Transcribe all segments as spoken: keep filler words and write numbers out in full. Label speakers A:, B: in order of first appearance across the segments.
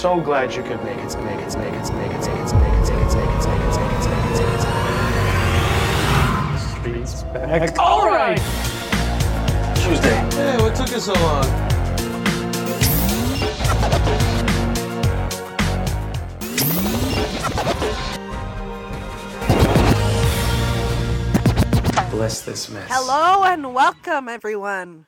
A: so glad you could make it, make it, make it, make it, make it, make it, make it, make it, make it, make it, make it, make it. Streets back. All right. Tuesday.
B: Hey, what took you so long?
A: Bless this mess.
C: Hello and welcome, everyone.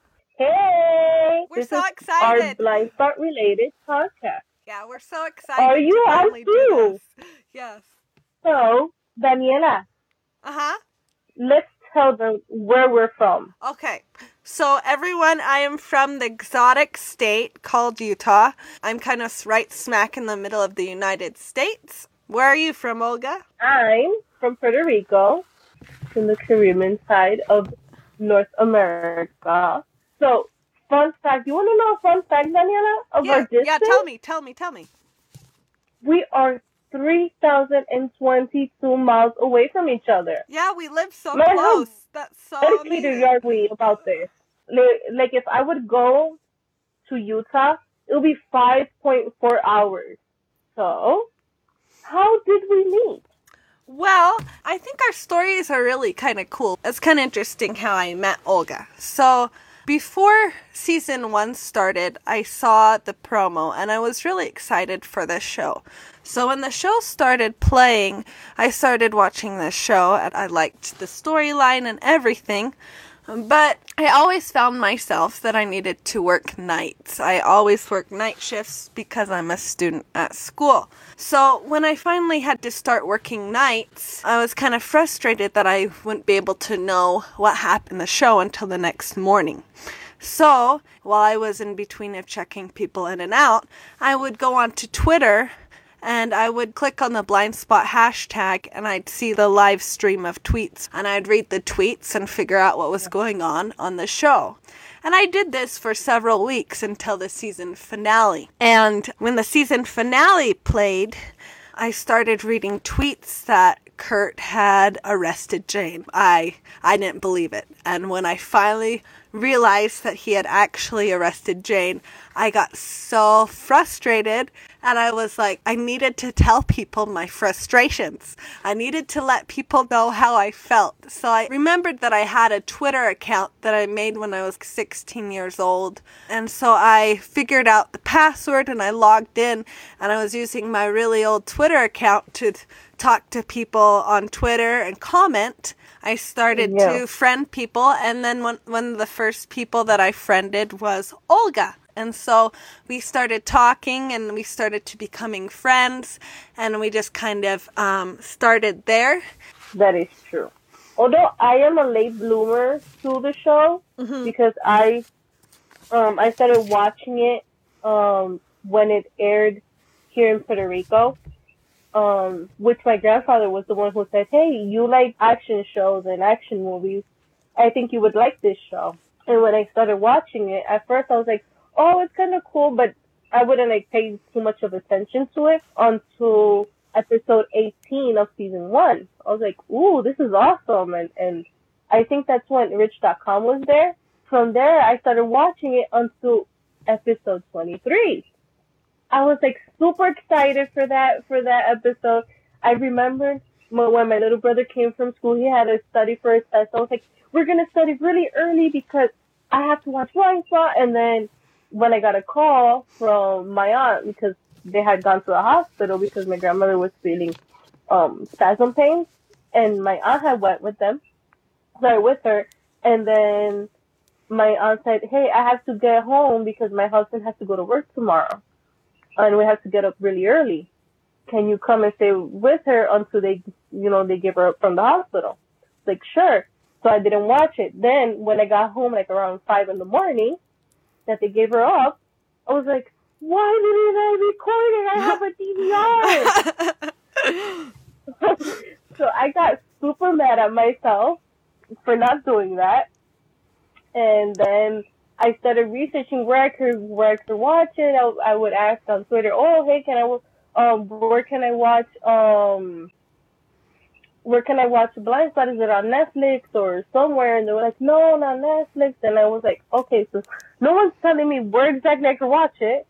D: Hey!
C: We're
D: this
C: so
D: is
C: excited.
D: Our Blind Spot related podcast.
C: Yeah, we're so excited.
D: Are you
C: to
D: out
C: finally do
D: too?
C: this. Yes.
D: So, Daniela,
C: Uh-huh.
D: let's tell them where we're from.
C: Okay. So, everyone, I am from the exotic state called Utah. I'm kind of right smack in the middle of the United States. Where are you from, Olga?
D: I'm from Puerto Rico, from the Caribbean side of North America. So, fun fact. You want to know a fun fact, Daniela, of
C: Yeah,
D: our distance?
C: yeah, tell me, tell me, tell me.
D: We are three thousand twenty-two miles away from each other.
C: Yeah, we live so
D: Man, how
C: close. That's so
D: dedicated
C: amazing.
D: are we about this? Like, like, if I would go to Utah, it would be five point four hours. So, how did we meet?
C: Well, I think our stories are really kind of cool. It's kind of interesting how I met Olga. So, before season one started, I saw the promo and I was really excited for this show. So when the show started playing, I started watching this show and I liked the storyline and everything. But I always found myself that I needed to work nights. I always work night shifts because I'm a student at school. So when I finally had to start working nights, I was kind of frustrated that I wouldn't be able to know what happened in the show until the next morning. So while I was in between of checking people in and out, I would go on to Twitter and I would click on the blind spot hashtag and I'd see the live stream of tweets and I'd read the tweets and figure out what was going on on the show. And I did this for several weeks until the season finale. And when the season finale played, I started reading tweets that Kurt had arrested Jane. I I didn't believe it. And when I finally realized that he had actually arrested Jane, I got so frustrated and I was like, I needed to tell people my frustrations. I needed to let people know how I felt. So I remembered that I had a Twitter account that I made when I was sixteen years old. And so I figured out the password and I logged in and I was using my really old Twitter account to talk to people on Twitter and comment. I started
D: Yeah.
C: to friend people, and then one, one of the first people that I friended was Olga. And so we started talking, and we started to becoming friends, and we just kind of um, started there.
D: That is true. Although I am a late bloomer to the show,
C: Mm-hmm.
D: because I um I started watching it um when it aired here in Puerto Rico. Um, which my grandfather was the one who said, "Hey, you like action shows and action movies. I think you would like this show." And when I started watching it, at first I was like, "Oh, it's kind of cool," but I wouldn't like pay too much of attention to it until episode eighteen of season one. I was like, "Ooh, this is awesome!" And and I think that's when Rich dot com was there. From there, I started watching it until episode twenty-three. I was like super excited for that for that episode. I remembered my, when my little brother came from school, he had to study for his test. I was like, we're gonna study really early because I have to watch Blind Spot. And then when I got a call from my aunt because they had gone to the hospital because my grandmother was feeling um spasm pains, and my aunt had went with them, sorry, with her, and then my aunt said, "Hey, I have to get home because my husband has to go to work tomorrow. And we have to get up really early. Can you come and stay with her until they, you know, they give her up from the hospital?" Like, sure. So I didn't watch it. Then when I got home, like around five in the morning, that they gave her up, I was like, why didn't I record it? I have a D V R. So I got super mad at myself for not doing that. And then I started researching where I could where I could watch it. I, I would ask on Twitter, "Oh, hey, can I um where can I watch um where can I watch Blind Spot? Is it on Netflix or somewhere?" And they were like, "No, not Netflix." And I was like, "Okay, so no one's telling me where exactly I can watch it.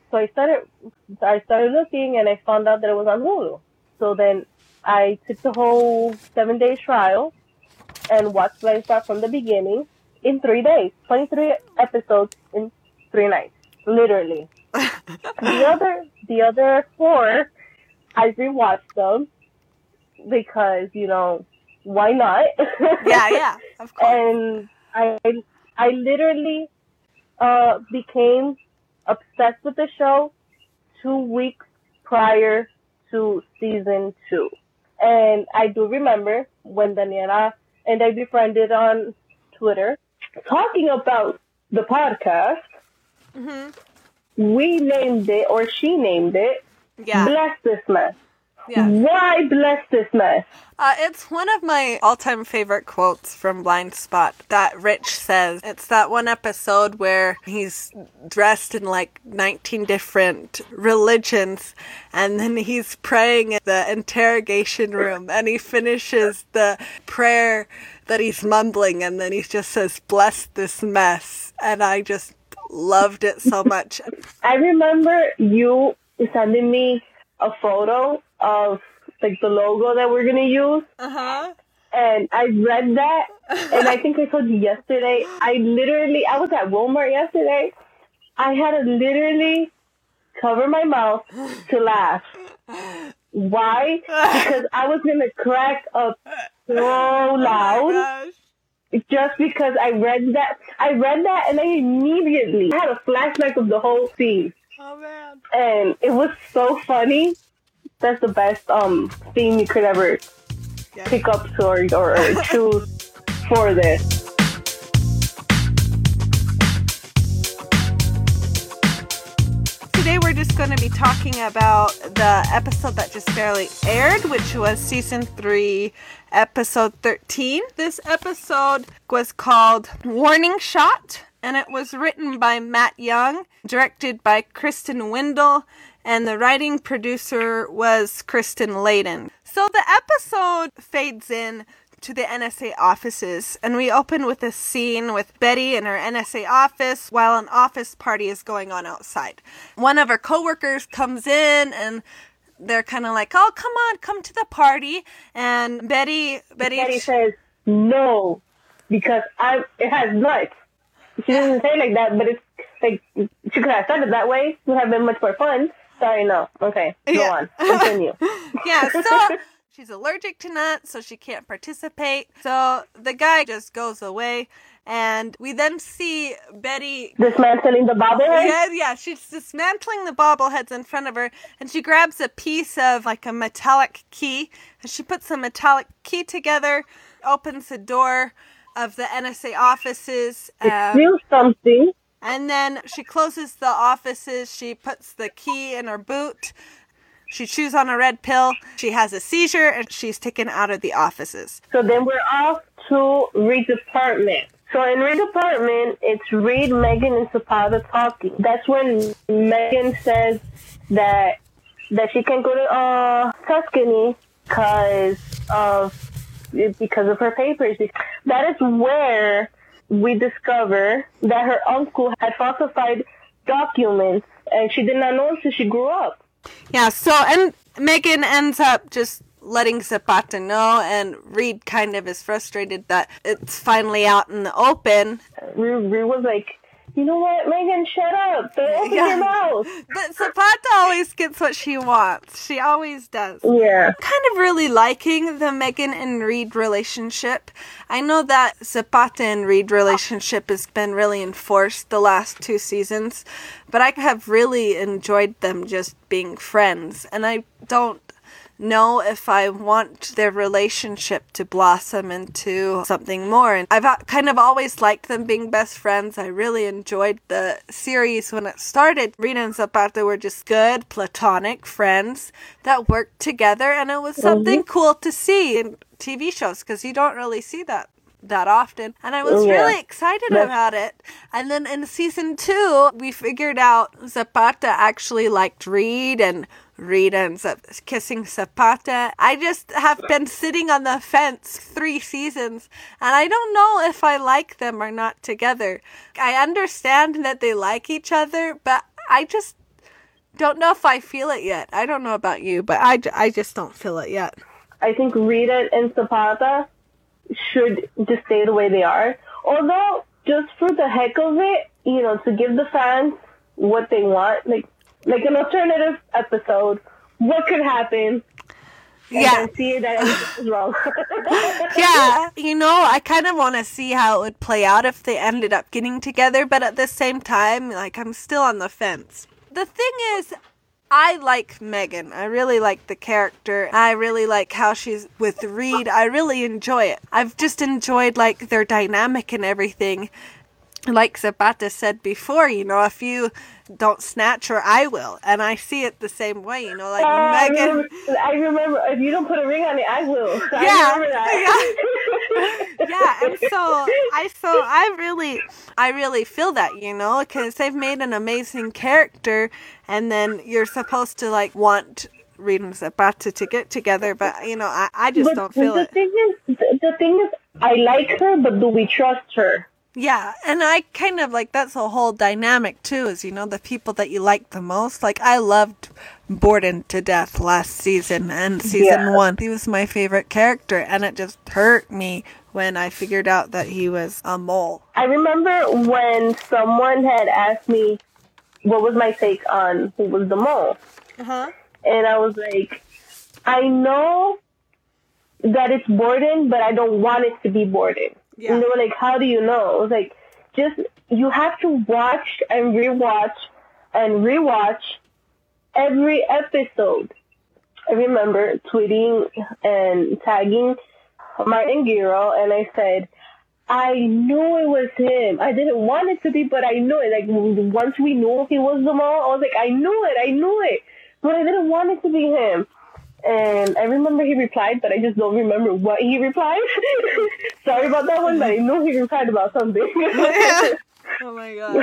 D: So I started, I started looking, and I found out that it was on Hulu. So then I took the whole seven day trial and watched Blind Spot from the beginning in three days, twenty-three episodes in three nights, literally. the other, the other four, I rewatched them because, you know, why not?
C: Yeah, yeah, of course.
D: And I, I literally uh, became obsessed with the show two weeks prior to season two. And I do remember when Daniela and I befriended on Twitter talking about the podcast.
C: Mm-hmm.
D: We named it, or she named it,
C: Yeah.
D: Bless This Mess.
C: Yeah.
D: Why bless this mess?
C: Uh, it's one of my all-time favorite quotes from Blind Spot that Rich says. It's that one episode where he's dressed in like nineteen different religions, and then he's praying in the interrogation room, and he finishes the prayer that he's mumbling, and then he just says, "Bless this mess." And I just loved it so much.
D: I remember you sending me a photo of like the logo that we're gonna use.
C: Uh-huh.
D: And I read that, and I think I told you yesterday, I literally, I was at Walmart yesterday, I had to literally cover my mouth to laugh. Why? Because I was gonna crack up so loud.
C: Oh
D: Just because I read that, I read that, and I immediately had a flashback of the whole scene.
C: Oh man.
D: And it was so funny. That's the best um theme you could ever
C: Yeah.
D: pick up to or, or, or choose for this.
C: Today we're just going to be talking about the episode that just barely aired, which was season three, episode thirteen. This episode was called Warning Shot, and it was written by Matt Young, directed by Kristen Windle, and the writing producer was Kristen Layden. So the episode fades in to the N S A offices, and we open with a scene with Betty in her N S A office while an office party is going on outside. One of her coworkers comes in, and they're kind of like, "Oh, come on, come to the party." And Betty, Betty,
D: Betty says no because I it has nuts. She doesn't say it like that, but it's like she could have said it that way. It would have been much more fun. Sorry, no. Okay, go
C: Yeah.
D: on. Continue.
C: Yeah, so she's allergic to nuts, so she can't participate. So the guy just goes away, and we then see Betty
D: Dismantling the bobblehead?
C: Yeah, yeah, she's dismantling the bobbleheads in front of her, and she grabs a piece of like a metallic key, and she puts the metallic key together, opens the door of the N S A offices,
D: It
C: um,
D: feels something.
C: and then she closes the offices. She puts the key in her boot. She chews on a red pill. She has a seizure, and she's taken out of the offices.
D: So then we're off to Reed's apartment. So in Reed's apartment, it's Reed, Megan, and Zapata talking. That's when Megan says that that she can go to uh, Tuscany because of because of her papers. That is where we discover that her uncle had falsified documents, and she did not know until she grew up.
C: Yeah, so, and Megan ends up just letting Zapata know, and Reed kind of is frustrated that it's finally out in the open.
D: Reed, Reed was like, you know what, Megan, shut up. Don't open
C: Yeah.
D: your mouth.
C: But Zapata always gets what she wants. She always does.
D: Yeah.
C: Kind of really liking the Megan and Reed relationship. I know that Zapata and Reed relationship has been really enforced the last two seasons, but I have really enjoyed them just being friends, and I don't know if I want their relationship to blossom into something more. And I've kind of always liked them being best friends. I really enjoyed the series when it started. Rita and Zapata were just good, platonic friends that worked together, and it was something mm-hmm. cool to see in T V shows, because you don't really see that that often, and I was
D: yeah.
C: really excited yeah. about it. And then in season two, we figured out Zapata actually liked Reed, and Reed ends up kissing Zapata. I just have been sitting on the fence three seasons, and I don't know if I like them or not together. I understand that they like each other, but I just don't know if I feel it yet. I don't know about you, but I, I just don't feel it yet.
D: I think Rita and Zapata should just stay the way they are. Although, just for the heck of it, you know, to give the fans what they want, like like an alternative episode, what could happen? And
C: Yeah.
D: then see that everything is wrong.
C: Yeah, you know, I kind of want to see how it would play out if they ended up getting together, but at the same time, like, I'm still on the fence. The thing is, I like Megan. I really like the character. I really like how she's with Reed. I really enjoy it. I've just enjoyed, like, their dynamic and everything. Like Zapata said before, you know, if you don't snatch her, I will. And I see it the same way, you know, like
D: Uh, I,
C: Megan.
D: remember, I remember, if you don't put a ring on it, I will. So
C: Yeah,
D: I remember that.
C: Yeah, and so I so I really I really feel that, you know, because they've made an amazing character, and then you're supposed to like want Reed and Zapata to get together, but you know, I, I just
D: But
C: don't feel
D: the
C: it.
D: thing is, the, the thing is, I like her, but do we trust her?
C: Yeah, and I kind of like that's a whole dynamic too, is you know the people that you like the most. Like I loved Borden to death last season and season
D: Yeah.
C: one. He was my favorite character, and it just hurt me when I figured out that he was a mole.
D: I remember when someone had asked me what was my take on who was the mole.
C: Uh huh.
D: And I was like, I know that it's Borden, but I don't want it to be Borden.
C: Yeah.
D: And they were like, how do you know? I was like, just, you have to watch and rewatch and rewatch every episode. I remember tweeting and tagging Martin Giro, and I said, I knew it was him. I didn't want it to be, but I knew it. Like, once we knew he was the mole, I was like, I knew it, I knew it. But I didn't want it to be him. And I remember he replied, but I just don't remember what he replied. Sorry about that one, but I know he replied about something.
C: Yeah. Oh my god.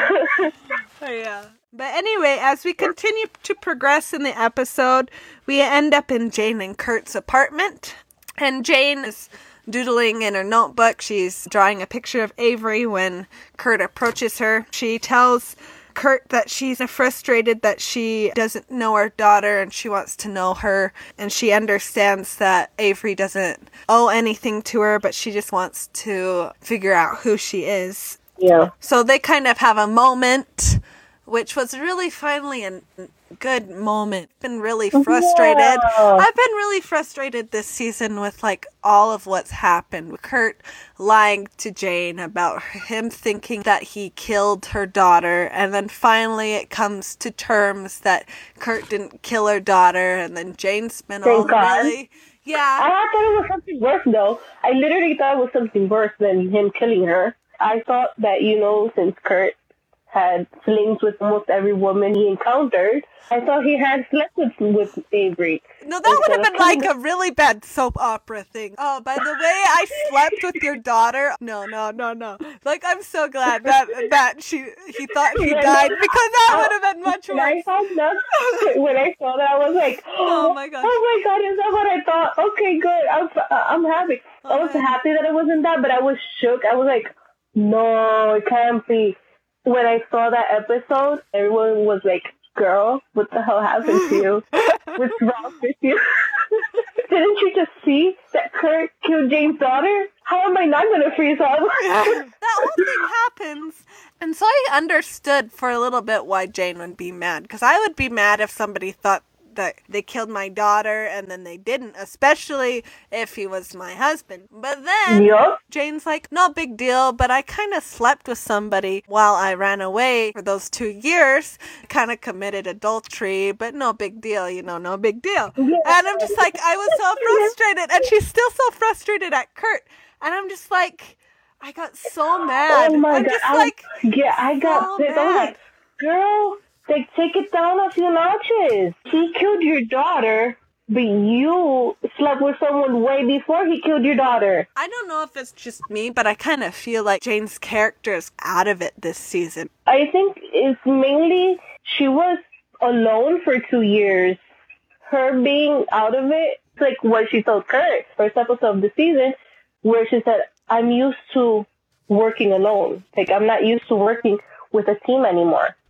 C: Oh, yeah. But anyway, as we continue to progress in the episode, we end up in Jane and Kurt's apartment. And Jane is doodling in her notebook. She's drawing a picture of Avery when Kurt approaches her. She tells Kurt that she's frustrated that she doesn't know her daughter and she wants to know her, and she understands that Avery doesn't owe anything to her, but she just wants to figure out who she is.
D: Yeah.
C: So they kind of have a moment, which was really finally a good moment. Been really frustrated.
D: Yeah.
C: I've been really frustrated this season with like all of what's happened. Kurt lying to Jane about him thinking that he killed her daughter, and then finally it comes to terms that Kurt didn't kill her daughter, and then Jane's been
D: Thank
C: all
D: God.
C: really yeah.
D: I thought it was something worse, though. I literally thought it was something worse than him killing her. I thought that, you know, since Kurt had flings with almost every woman he encountered, I thought he had slept with, with Avery.
C: No, that would have
D: Instead
C: been
D: of
C: like
D: killing
C: a really bad soap opera thing. Oh, by the way, I slept with your daughter. No, no, no, no. Like, I'm so glad that that she he thought he
D: Yeah,
C: died,
D: no.
C: because that would have been much
D: When I
C: worse.
D: saw that, when I saw that, I was like,
C: Oh my gosh.
D: oh my god, is that what I thought? Okay, good. I'm, I'm happy. I was
C: Okay.
D: happy that it wasn't that, but I was shook. I was like, no, it can't be. When I saw that episode, everyone was like, girl, what the hell happened to you? What's wrong with you? Didn't you just see that Kurt killed Jane's daughter? How am I not going to freeze up?
C: That whole thing happens. And so I understood for a little bit why Jane would be mad. Because I would be mad if somebody thought that they killed my daughter and then they didn't, especially if he was my husband. But then
D: Yup.
C: Jane's like, no big deal, but I kind of slept with somebody while I ran away for those two years, kind of committed adultery, but no big deal, you know, no big deal.
D: Yeah.
C: And I'm just like, I was so frustrated, and she's still so frustrated at Kurt, and I'm just like, I got so mad.
D: Oh my
C: I'm
D: god.
C: just
D: I was-
C: like,
D: yeah, I got
C: so
D: pissed. I was
C: mad.
D: like, girl, like, take it down a few notches. He killed your daughter, but you slept with someone way before he killed your daughter.
C: I don't know if it's just me, but I kind of feel like Jane's character is out of it this season.
D: I think it's mainly she was alone for two years. Her being out of it, it's like what she told Kurt, first episode of the season, where she said, I'm used to working alone. Like, I'm not used to working with a team anymore.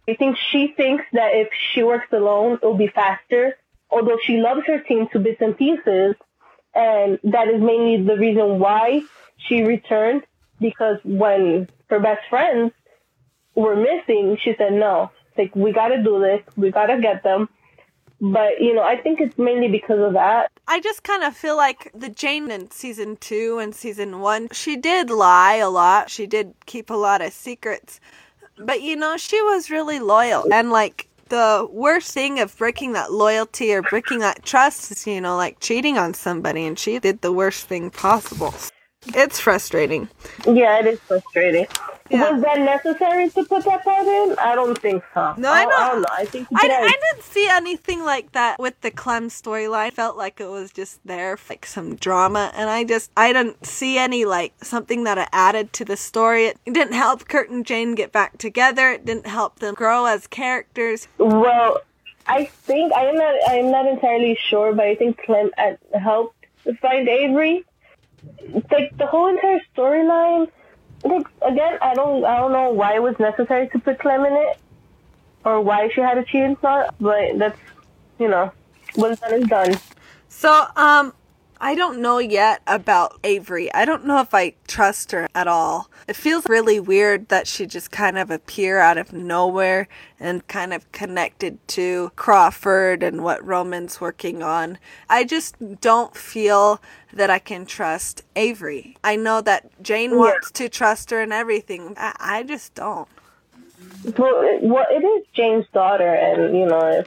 D: I think she thinks that if she works alone, it'll be faster, although she loves her team to bits and pieces, and that is mainly the reason why she returned, because when her best friends were missing, she said, no, like, we gotta do this, we gotta get them. But, you know, I think it's mainly because of that.
C: I just kind of feel like the Jane in season two and season one, she did lie a lot. She did keep a lot of secrets. But, you know, she was really loyal. And, like, the worst thing of breaking that loyalty or breaking that trust is, you know, like cheating on somebody. And she did the worst thing possible. It's frustrating.
D: Yeah, it is frustrating.
C: Yeah.
D: Was that necessary to put that part in? I don't think so.
C: No, I
D: I,
C: don't.
D: I don't know. I think you
C: I,
D: could
C: I
D: have-
C: didn't see anything like that with the Clem storyline. Felt like it was just there for like some drama, and I just I didn't see any like something that it added to the story. It didn't help Kurt and Jane get back together. It didn't help them grow as characters.
D: Well, I think I am not. I am not entirely sure, but I think Clem had helped find Avery. Like the whole entire storyline. Like again, I don't. I don't know why it was necessary to put Clem in it, or why she had a cheating plot. But that's, you know, what's done is done.
C: So, um, I don't know yet about Avery. I don't know if I trust her at all. It feels really weird that she just kind of appeared out of nowhere and kind of connected to Crawford and what Roman's working on. I just don't feel that I can trust Avery. I know that Jane
D: Yeah.
C: wants to trust her and everything. I, I just don't.
D: Well, it, well, it is Jane's daughter, and you know,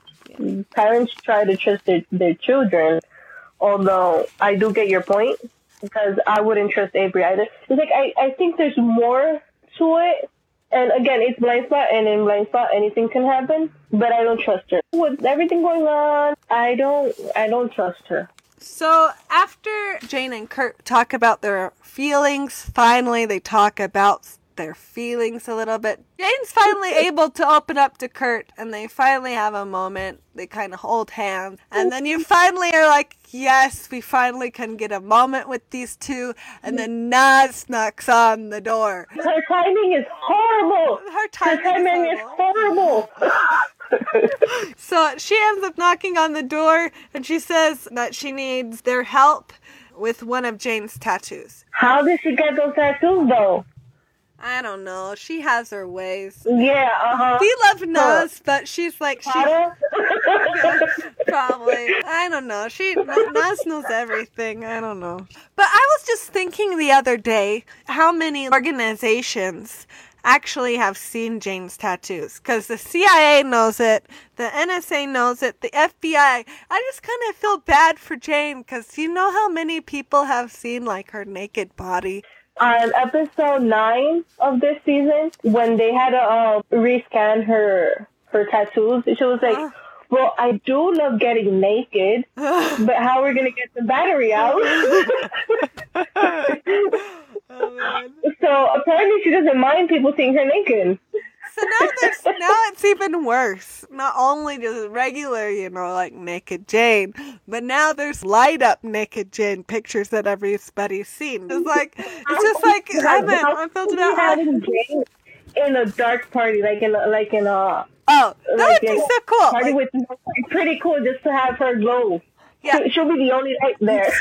D: if parents try to trust their, their children. Although I do get your point, because I wouldn't trust Avery either. It's like I, I think there's more to it. And again, it's blind spot, and in blind spot, anything can happen. But I don't trust her. With everything going on, I don't, I don't trust her.
C: So after Jane and Kurt talk about their feelings, finally they talk about their feelings a little bit. Jane's finally able to open up to Kurt, and they finally have a moment. They kind of hold hands, and then you finally are like, yes, we finally can get a moment with these two. And then Naz knocks on the door.
D: Her timing is horrible.
C: Her
D: Her
C: timing,
D: timing
C: is
D: is
C: horrible.
D: horrible.
C: So she ends up knocking on the door, and she says that she needs their help with one of Jane's tattoos.
D: How did she get those tattoos, though?
C: I don't know. She has her ways.
D: Yeah, uh-huh.
C: We love Naz, but she's like, she
D: Prada?
C: probably, I don't know. She, Naz knows everything. I don't know. But I was just thinking the other day how many organizations actually have seen Jane's tattoos. Because the C I A knows it, the N S A knows it, the F B I. I just kind of feel bad for Jane, because you know how many people have seen like her naked body?
D: On episode nine of this season, when they had to uh, rescan her her tattoos, she was like,
C: Uh.
D: well, I do love getting naked, but how are we going to get the battery out?
C: Oh, man.
D: So apparently she doesn't mind people seeing her naked.
C: So now there's now it's even worse. Not only just regular, you know, like naked Jane, but now there's light up naked Jane pictures that everybody's seen. It's like it's just like I mean, I felt about
D: having Jane in a dark party, like in a, like in a
C: oh, that
D: like
C: would be
D: in
C: so cool.
D: party
C: Like,
D: with pretty cool just to have her glow.
C: yeah.
D: She'll be the only light there.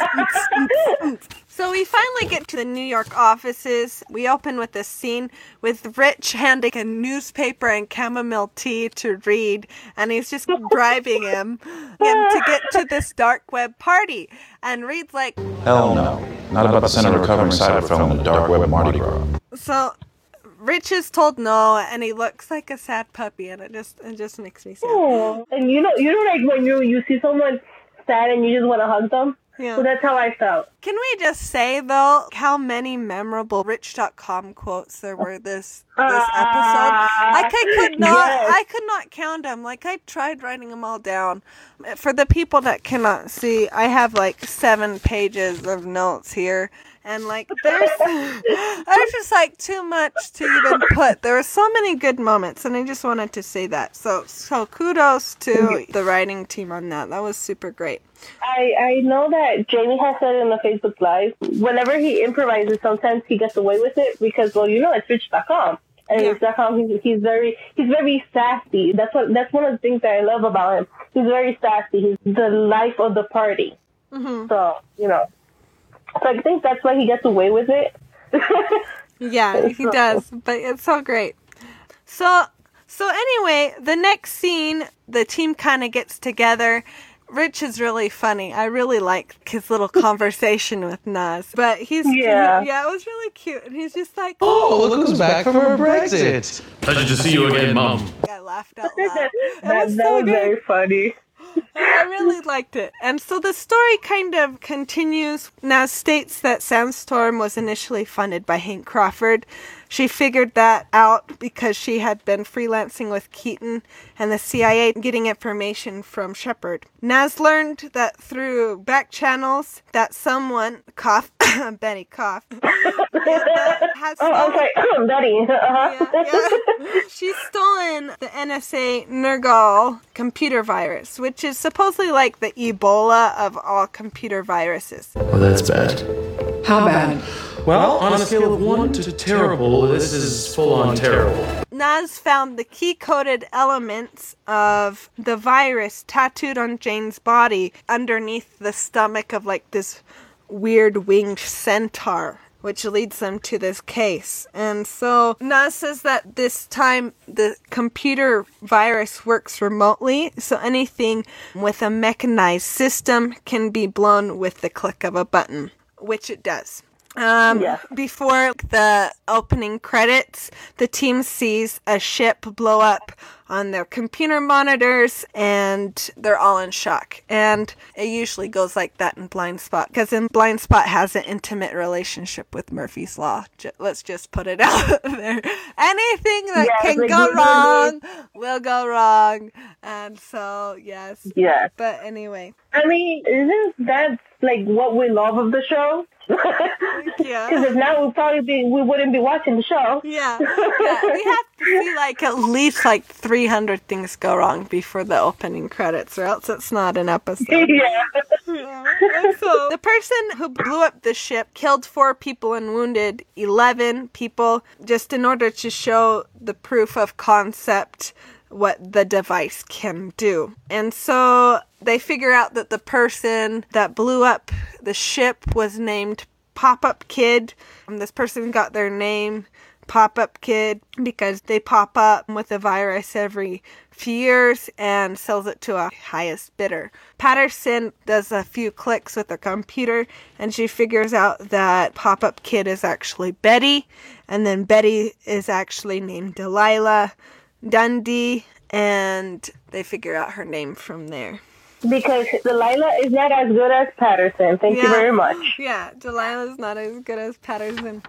C: So we finally get to the New York offices. We open with this scene with Rich handing a newspaper and chamomile tea to Reed, and he's just bribing him, him to get to this dark web party. And Reed's like,
B: Hell no. Not about to send a recovering cyber film in the dark web Mardi Gras.
C: so Rich is told no, and he looks like a sad puppy, and it just it just makes me sad.
D: Aw. And you know, you know, like when you you see someone sad and you just want to hug them.
C: Yeah.
D: So that's how I felt.
C: Can we just say, though, how many memorable Rich dot com quotes there were this this episode? I could, could not
D: Yes.
C: I could not count them. Like, I tried writing them all down. For the people that cannot see, I have like seven pages of notes here. And like, there's, there's just like too much to even put. There were so many good moments, and I just wanted to say that. So, so kudos to the writing team on that. That was super great.
D: I, I know that Jamie has said in the Facebook Live, whenever he improvises, sometimes he gets away with it because, well, you know, it's Rich dot com. And
C: Yeah.
D: it's just how he's, he's very he's very sassy. That's what that's one of the things that I love about him. He's very sassy. He's the life of the party.
C: Mm-hmm.
D: So you know, so I think that's why he gets away with it.
C: Yeah, he does, but it's so great. So, so anyway, the next scene, the team kind of gets together. Rich is really funny. I really like his little conversation with Nas. But he's,
D: Yeah.
C: he- yeah, it was really cute. And he's just like,
B: Oh, look who's back from her Brexit.
E: Pleasure to see you again, Mum.
C: I laughed out loud.
D: that
C: It
D: that
C: was
D: was
C: so good.
D: very funny.
C: I really liked it. And so the story kind of continues. Nas states that Sandstorm was initially funded by Hank Crawford. She figured that out because she had been freelancing with Keaton and the C I A getting information from Shepard. Nas learned that through back channels that someone, cough, Betty cough, that had
D: Oh, I'm
C: stolen-
D: sorry, Betty. Uh-huh.
C: yeah, yeah. She's stolen the N S A Nergal computer virus, which is supposedly like the Ebola of all computer viruses.
E: Oh, that's bad.
F: How bad?
E: Well, on a scale of one to terrible, this is full on terrible.
C: Nas found the key-coded elements of the virus tattooed on Jane's body underneath the stomach of like this weird winged centaur, which leads them to this case. And so Nas says that this time the computer virus works remotely, so anything with a mechanized system can be blown with the click of a button, which it does. Um,
D: Yeah.
C: Before the opening credits, the team sees a ship blow up on their computer monitors, and they're all in shock. And it usually goes like that in Blind Spot, because in Blind Spot has an intimate relationship with Murphy's Law. J- let's just put it out there. Anything that
D: Yeah,
C: can
D: like
C: go
D: we
C: wrong will go wrong. And so, yes.
D: Yeah.
C: But anyway,
D: I mean, isn't that like what we love of the show?
C: yeah.
D: Because if not, we'd probably be we wouldn't be watching the show.
C: Yeah, yeah. We have to see like at least like three hundred things go wrong before the opening credits, or else it's not an episode.
D: Yeah.
C: Yeah. And so the person who blew up the ship killed four people and wounded eleven people, just in order to show the proof of concept what the device can do. And so they figure out that the person that blew up the ship was named Pop-Up Kid. And this person got their name Pop-Up Kid because they pop up with a virus every few years and sells it to a highest bidder. Patterson does a few clicks with her computer and she figures out that Pop-Up Kid is actually Betty, and then Betty is actually named Delilah Dundee, and they figure out her name from there.
D: Because Delilah is not as good as Patterson. Thank you
C: Yeah.
D: very much.
C: Yeah, Delilah's not as good as Patterson.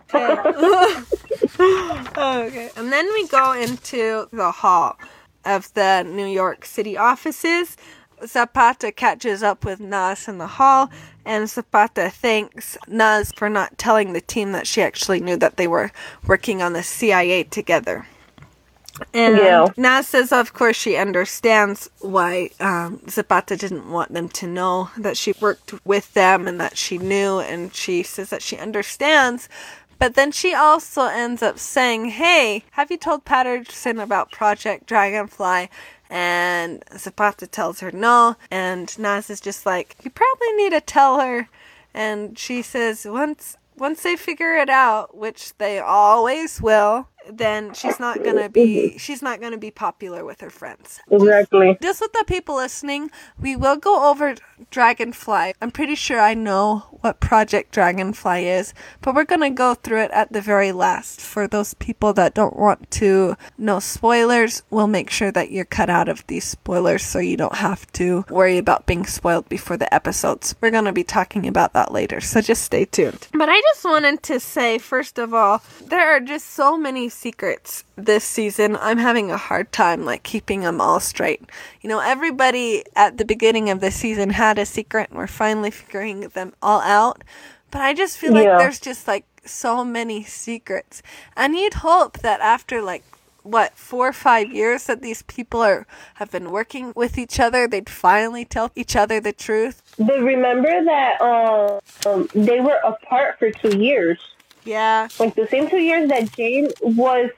C: Okay, and then we go into the hall of the New York City offices. Zapata catches up with Nas in the hall, and Zapata thanks Nas for not telling the team that she actually knew that they were working on the C I A together. And
D: Yeah.
C: Nas says, of course, she understands why um, Zapata didn't want them to know that she worked with them and that she knew, and she says that she understands. But then she also ends up saying, hey, have you told Patterson about Project Dragonfly? And Zapata tells her no, and Nas is just like, you probably need to tell her. And she says, once once they figure it out, which they always will, then she's not gonna be she's not gonna be popular with her friends.
D: Exactly.
C: Just with the people listening, we will go over Dragonfly. I'm pretty sure I know what Project Dragonfly is, but we're gonna go through it at the very last. For those people that don't want to know spoilers, we'll make sure that you're cut out of these spoilers so you don't have to worry about being spoiled before the episodes. We're gonna be talking about that later, so just stay tuned. But I just wanted to say, first of all, there are just so many secrets this season. I'm having a hard time like keeping them all straight. You know, everybody at the beginning of the season had a secret and we're finally figuring them all out. But I just feel like
D: Yeah.
C: there's just like so many secrets. And you'd hope that after like what, four or five years that these people are have been working with each other, they'd finally tell each other the truth.
D: But remember that um, they were apart for two years.
C: Yeah.
D: Like the same two years that Jane was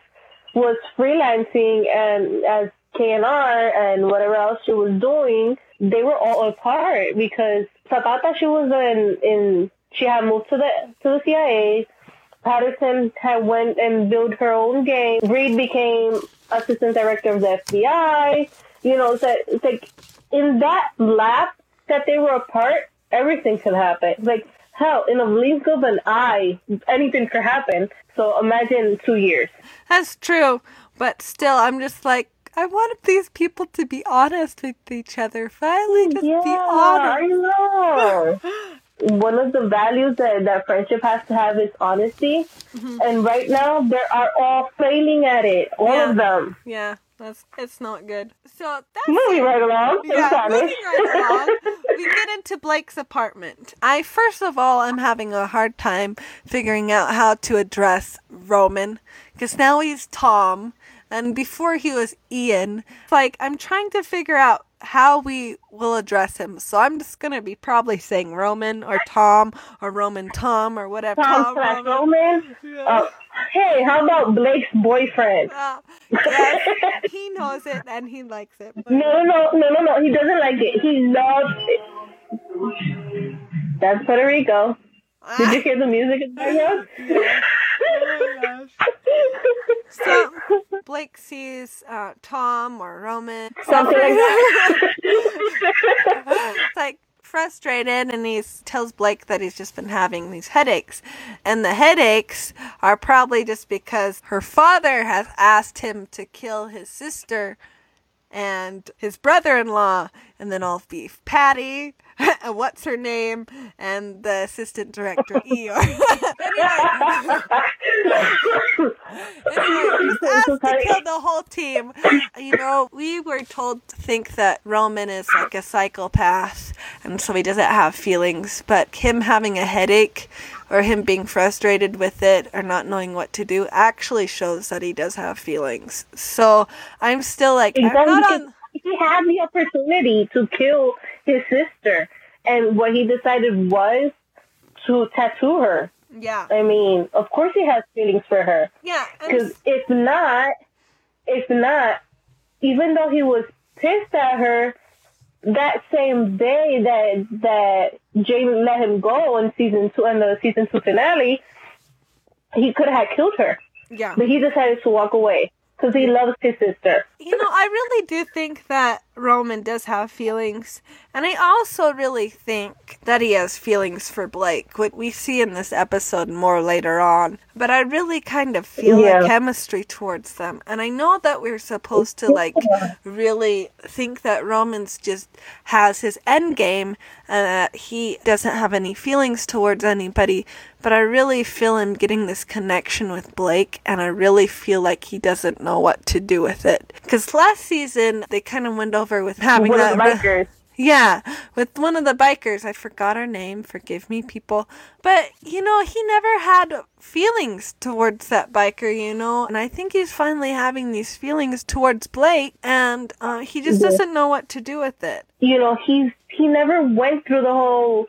D: was freelancing and as K N R and whatever else she was doing, they were all apart because Zapata, she was in, in she had moved to the to the C I A. Patterson had went and built her own game. Reed became assistant director of the F B I. You know, so it's like in that lap that they were apart, everything could happen. Like hell, in a blink of an eye, anything could happen. So imagine two years.
C: That's true, but still, I'm just like, I want these people to be honest with each other. Finally, just
D: Yeah,
C: be
D: I
C: honest.
D: know. One of the values that, that friendship has to have is honesty.
C: Mm-hmm.
D: And right now, they are all failing at it. All
C: Yeah.
D: of them.
C: Yeah, that's it's not good. So that's
D: Moving right along.
C: Yeah,
D: Spanish.
C: moving right along. We get into Blake's apartment. I first of all, I'm having a hard time figuring out how to address Roman because now he's Tom, and before he was Ian. It's like I'm trying to figure out how we will address him. So I'm just gonna be probably saying Roman or Tom or Roman Tom or whatever.
D: Tom slash
C: Roman.
D: Roman. Uh, hey, how about Blake's boyfriend?
C: Uh, yes, he knows it and he likes it. But
D: No, no, no, no, no. He doesn't like it. He loves it. That's Puerto Rico. Did you hear the music in the background?
C: Oh So Blake sees uh, Tom or Roman.
D: Something like that.
C: It's like frustrated, and he tells Blake that he's just been having these headaches, and the headaches are probably just because her father has asked him to kill his sister and his brother-in-law, and then all beef Patty, and what's her name, and the assistant director Eeyore. anyway, anyway, he's asked to kill the whole team. You know, we were told to think that Roman is like a psychopath, and so he doesn't have feelings, but him having a headache or him being frustrated with it or not knowing what to do actually shows that he does have feelings. So I'm still like, I'm
D: Exactly,
C: not
D: because
C: on...
D: he had the opportunity to kill his sister, and what he decided was to tattoo her.
C: Yeah.
D: I mean, of course he has feelings for her.
C: Yeah. And
D: Because if not, if not, even though he was pissed at her, that same day that that Jamie let him go in season two and the season two finale, he could have killed her,
C: yeah.
D: but he decided to walk away because he loves his sister.
C: You know, I really do think that Roman does have feelings. And I also really think that he has feelings for Blake, what we see in this episode more later on. But I really kind of feel
D: Yeah.
C: a chemistry towards them. And I know that we're supposed to, like, really think that Roman's just has his end game and that he doesn't have any feelings towards anybody. But I really feel him getting this connection with Blake, and I really feel like he doesn't know what to do with it. Because last season, they kind of went over with having
D: One
C: that...
D: of the bikers.
C: Yeah, with one of the bikers. I forgot her name. Forgive me, people. But, you know, he never had feelings towards that biker, you know? And I think he's finally having these feelings towards Blake, and uh, he just
D: Yeah.
C: doesn't know what to do with it.
D: You know, he's he never went through the whole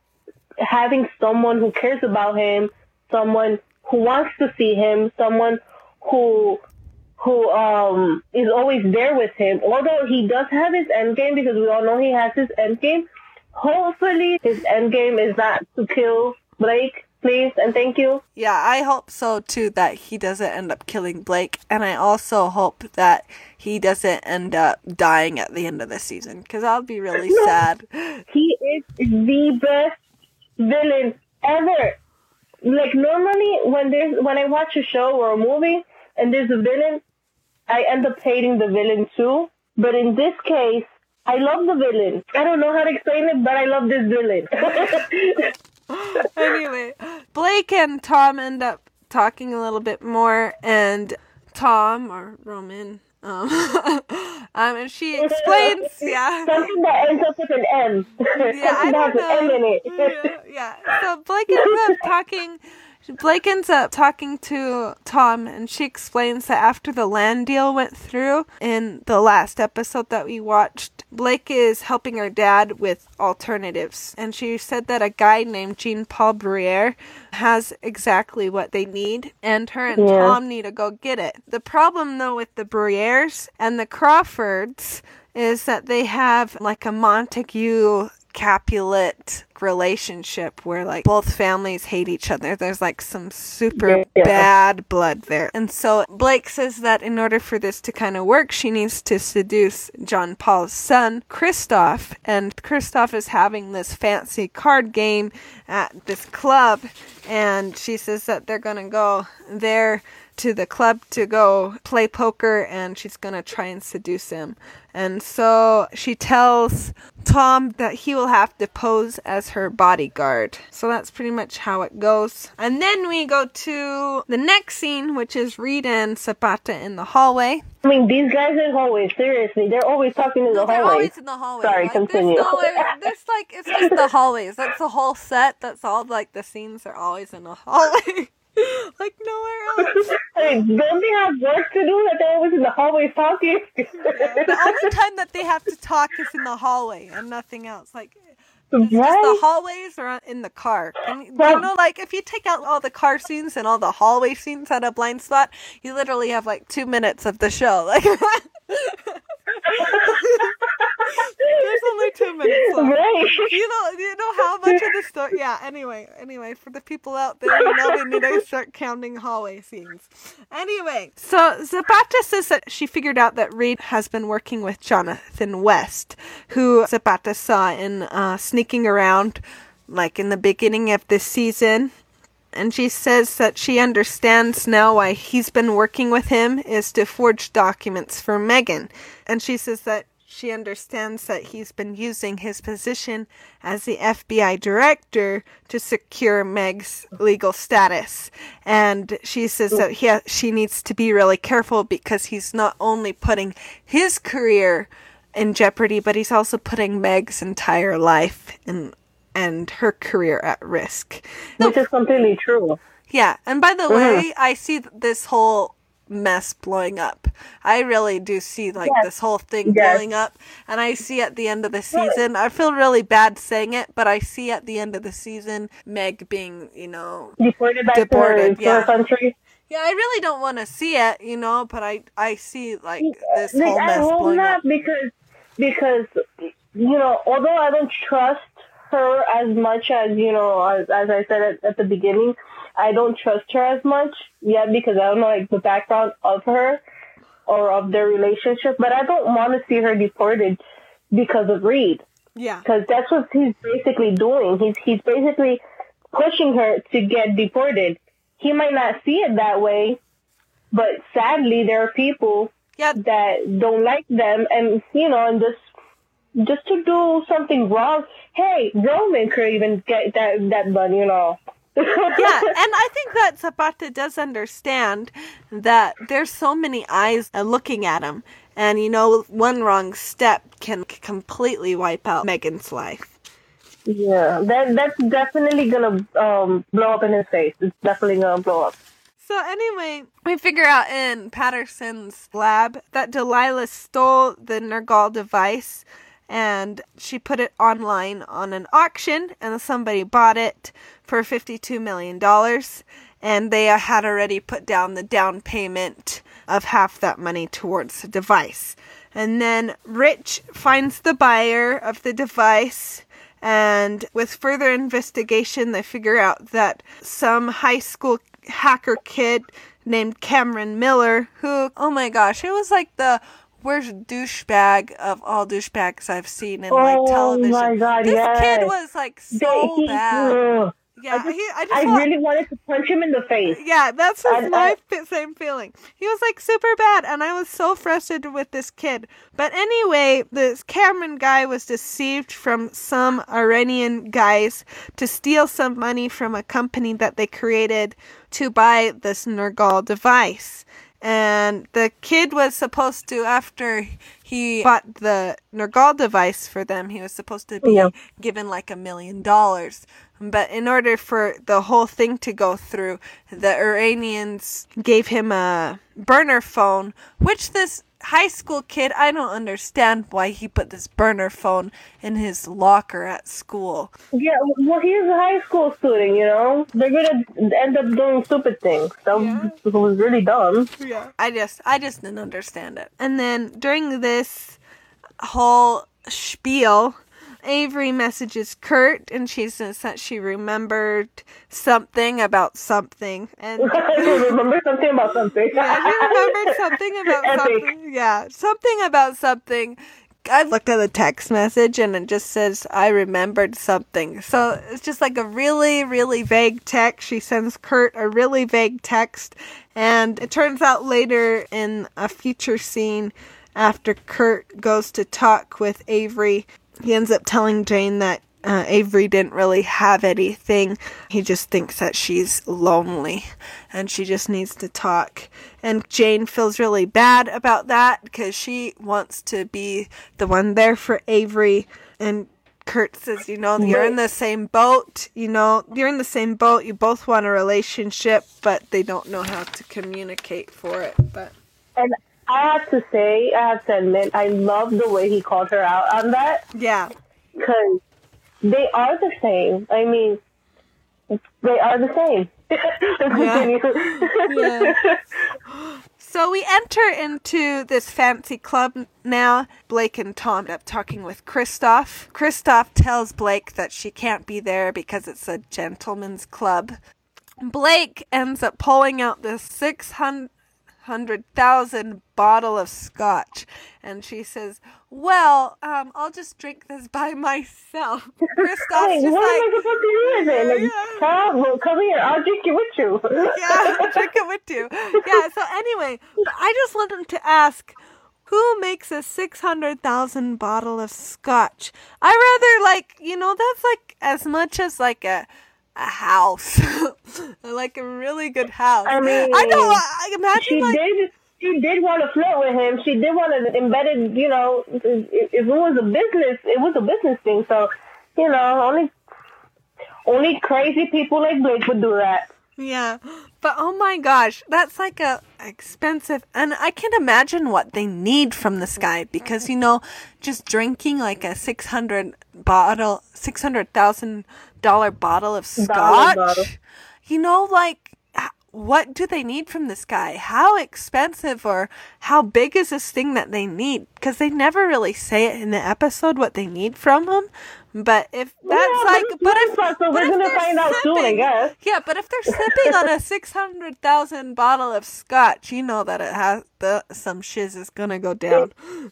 D: having someone who cares about him, someone who wants to see him, someone who who um is always there with him. Although he does have his end game, because we all know he has his end game. Hopefully his end game is not to kill Blake, please and thank you.
C: Yeah, I hope so too, that he doesn't end up killing Blake, and I also hope that he doesn't end up dying at the end of the season, because I'll be really sad.
D: He is the best villain ever. Like normally when there's when I watch a show or a movie and there's a villain, I end up hating the villain too. But in this case, I love the villain. I don't know how to explain it, but I love this villain.
C: Anyway, Blake and Tom end up talking a little bit more, and Tom, or Roman, um, um and she explains, yeah.
D: Something that ends up with an M.
C: Yeah, I
D: Something that
C: don't
D: has an M in
C: know.
D: it.
C: Yeah, yeah. So Blake ends up talking. Blake ends up talking to Tom, and she explains that after the land deal went through in the last episode that we watched, Blake is helping her dad with alternatives. And she said that a guy named Jean-Paul Bruyere has exactly what they need, and her and
D: Yeah.
C: Tom need to go get it. The problem, though, with the Bruyeres and the Crawfords is that they have like a Montague Capulet relationship where like both families hate each other. There's like some super
D: Yeah.
C: bad blood there. And so Blake says that in order for this to kind of work, she needs to seduce John Paul's son, Christoph. And Christoph is having this fancy card game at this club. And she says that they're going to go there to the club to go play poker, and she's going to try and seduce him. And so she tells Tom that he will have to pose as her bodyguard. So that's pretty much how it goes. And then we go to the next scene, which is Reed and Zapata in the hallway.
D: I mean, these guys in hallways, seriously, they're always talking in the
C: They're
D: hallways.
C: always in the hallway.
D: Sorry,
C: like,
D: continue.
C: There's, nowhere, there's like, it's just the hallways. That's the whole set. That's all, like, the scenes are always in the hallway. Like, nowhere else.
D: Hey, don't they have work to do that they're always in the hallways talking?
C: The only time that they have to talk is in the hallway and nothing else. Like, it's just the
D: Right?
C: hallways or in the car. And you
D: Well-
C: know, like, if you take out all the car scenes and all the hallway scenes at a blind spot, you literally have like two minutes of the show. Like, there's only two minutes left.
D: Right?
C: You know, you know how much of the story. Yeah. Anyway, anyway, for the people out there, you know, they need to start counting hallway scenes. Anyway, so Zapata says that she figured out that Reed has been working with Jonathan West, who Zapata saw in uh, sneaking around, like in the beginning of this season. And she says that she understands now why he's been working with him is to forge documents for Megan. And she says that she understands that he's been using his position as the F B I director to secure Meg's legal status. And she says that he ha- she needs to be really careful because he's not only putting his career in jeopardy, but he's also putting Meg's entire life in and her career at risk.
D: Which is completely true.
C: Yeah, and by the way, I see this whole mess blowing up. I really do see like
D: Yes.
C: this whole thing
D: Yes.
C: blowing up, and I see at the end of the season, I feel really bad saying it, but I see at the end of the season Meg being, you know,
D: Deported back
C: Deported,
D: to,
C: yeah.
D: to her country.
C: yeah, I really don't want to see it, you know, but I I see like this
D: Like,
C: whole
D: I
C: mess
D: hope
C: blowing
D: not
C: up.
D: because because you know, although I don't trust her as much as you know, as, as I said at, at the beginning, I don't trust her as much yet because I don't know like the background of her or of their relationship. But I don't want to see her deported because of Reed,
C: Yeah.
D: because that's what he's basically doing. He's he's basically pushing her to get deported. He might not see it that way, but sadly, there are people
C: Yeah,
D: that don't like them, and you know, and just just to do something wrong. Hey, Roman could even get that that done, you know.
C: yeah, and I think that Zapata does understand that there's so many eyes uh, looking at him, and you know, one wrong step can c- completely wipe out Megan's life.
D: Yeah, that that's definitely gonna um blow up in his face. It's definitely gonna blow up.
C: So anyway, we figure out in Patterson's lab that Delilah stole the Nergal device, and she put it online on an auction, and somebody bought it for fifty-two million dollars, and they had already put down the down payment of half that money towards the device. And then Rich finds the buyer of the device, and with further investigation, they figure out that some high school hacker kid named Cameron Miller, who, oh my gosh, it was like the worst douchebag of all douchebags I've seen in like
D: Oh
C: television.
D: my God,
C: this
D: yes.
C: kid was like so
D: He-
C: bad.
D: ugh.
C: Yeah,
D: I just,
C: he, I just
D: I
C: want-
D: really wanted to punch him in the face.
C: yeah, that's was
D: I-
C: my
D: I-
C: fi- same feeling. He was like super bad, and I was so frustrated with this kid. But anyway, this Cameron guy was deceived from some Iranian guys to steal some money from a company that they created to buy this Nergal device. And the kid was supposed to, after he bought the Nergal device for them, he was supposed to be
D: Yeah.
C: given like a million dollars. But in order for the whole thing to go through, the Iranians gave him a burner phone, which this high school kid, I don't understand why he put this burner phone in his locker at school.
D: Yeah, well, he's a high school student, you know? They're gonna end up doing stupid things. That
C: Yeah.
D: was, was really dumb.
C: Yeah. I just I just didn't understand it. And then during this whole spiel, Avery messages Kurt, and she says that she remembered something about something. And
D: Remember something about something.
C: yeah, she remembered something about
D: Epic.
C: something. Yeah, something about something. I looked at the text message and it just says, I remembered something. So it's just like a really, really vague text. She sends Kurt a really vague text. And it turns out later in a future scene, after Kurt goes to talk with Avery, he ends up telling Jane that uh, Avery didn't really have anything. He just thinks that she's lonely and she just needs to talk. And Jane feels really bad about that because she wants to be the one there for Avery. And Kurt says, you know, you're in the same boat. You know, you're in the same boat. You both want a relationship, but they don't know how to communicate for it. But
D: And I have to say, I have to admit, I love the way he called her out on that.
C: yeah.
D: Because they are the same. I mean, they are the same.
C: Yeah. So we enter into this fancy club now. Blake and Tom end up talking with Kristoff. Kristoff tells Blake that she can't be there because it's a gentleman's club. Blake ends up pulling out this six hundred thousand bottle of scotch. And she says, well, um, I'll just drink this by myself. Kristoff's
D: Hey,
C: just
D: what
C: like,
D: am I supposed to do with it? Like,
C: Yeah.
D: Tom, well, come here. I'll drink it with you.
C: yeah, drink it with you. Yeah, so anyway, I just wanted to ask, who makes a six hundred thousand bottle of scotch? I rather, like, you know, that's like as much as like a a house. Like a really good house.
D: I mean,
C: I know, I imagine
D: She
C: like,
D: did. She did want to flirt with him. She did want to embed it. You know, if, if it was a business, it was a business thing. So, you know, only only crazy people like Blake would do that.
C: yeah, but oh my gosh, that's like a expensive, and I can't imagine what they need from this guy because, you know, just drinking like a six hundred bottle, six hundred thousand dollar bottle of scotch,
D: bottle.
C: you know, like, h- what do they need from this guy? How expensive or how big is this thing that they need? Because they never really say it in the episode what they need from him. But if that's
D: Yeah, but
C: like,
D: it's
C: but if,
D: Christmas, so
C: but
D: we're
C: if
D: gonna
C: they're
D: find out soon, I
C: sipping-
D: guess.
C: Yeah, but if they're sipping on a six hundred thousand bottle of scotch, you know that it has the some shiz is gonna go down.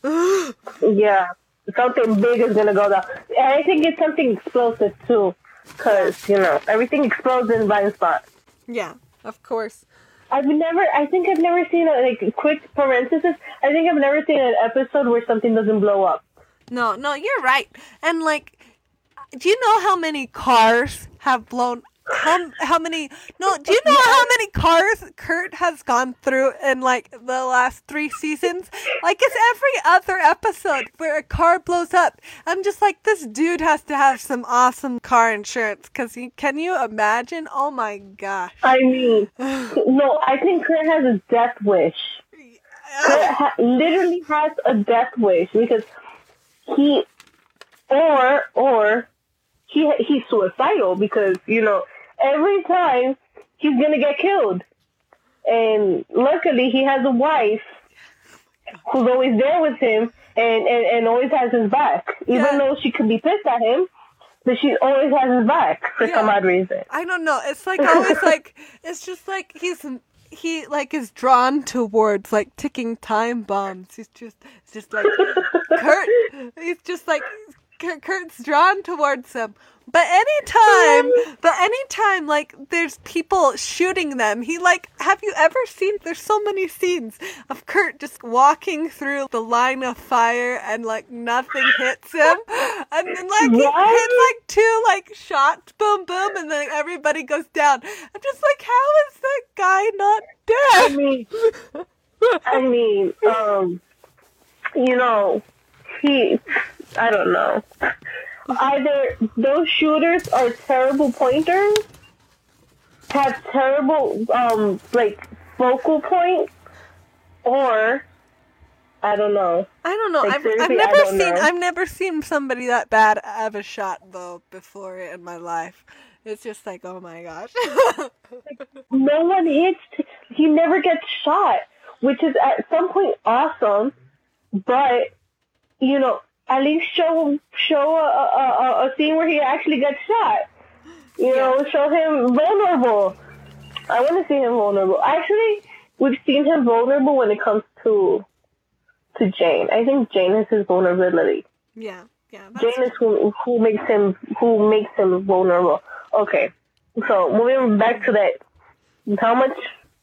D: Yeah, something big is gonna go down. And I think it's something explosive too, because you know everything explodes in blind spot.
C: Yeah, of course.
D: I've never. I think I've never seen a like quick parenthesis. I think I've never seen an episode where something doesn't blow up.
C: No, no, you're right. And like, do you know how many cars have blown? How how many? No, do you know how many cars Kurt has gone through in like the last three seasons? Like it's every other episode where a car blows up. I'm just like, this dude has to have some awesome car insurance because can you imagine? Oh my gosh.
D: I mean, no, I think Kurt has a death wish. Kurt ha- literally has a death wish because he, or or he he's suicidal because you know every time he's gonna get killed, and luckily he has a wife who's always there with him and and, and always has his back, even
C: Yeah.
D: though she could be pissed at him, but she always has his back for some
C: Yeah.
D: odd reason.
C: I don't know. It's like always like it's just like he's he like is drawn towards like ticking time bombs. He's just it's just like Kurt. He's just like Kurt, Kurt's drawn towards him. But anytime, but anytime, like there's people shooting them, he like. Have you ever seen? There's so many scenes of Kurt just walking through the line of fire and like nothing hits him, and then like he
D: Right?
C: hits like two like shots, boom, boom, and then everybody goes down. I'm just like, how is that guy not
D: I
C: dead?
D: mean, I mean, um, you know, he, I don't know. Either those shooters are terrible pointers, have terrible, um, like, focal point, or, I don't know.
C: I don't know.
D: Like,
C: I've, I've
D: seriously, I
C: never
D: don't
C: seen
D: know.
C: I've never seen somebody that bad have a shot though before in my life. It's just like, oh my gosh.
D: No one hits, he never gets shot, which is at some point awesome, but, you know, at least show show a, a, a scene where he actually gets shot. You know, show him vulnerable. I want to see him vulnerable. Actually, we've seen him vulnerable when it comes to to Jane. I think Jane is his vulnerability.
C: Yeah, yeah. That's
D: Jane is who who makes him who makes him vulnerable. Okay, so moving back to that, how much?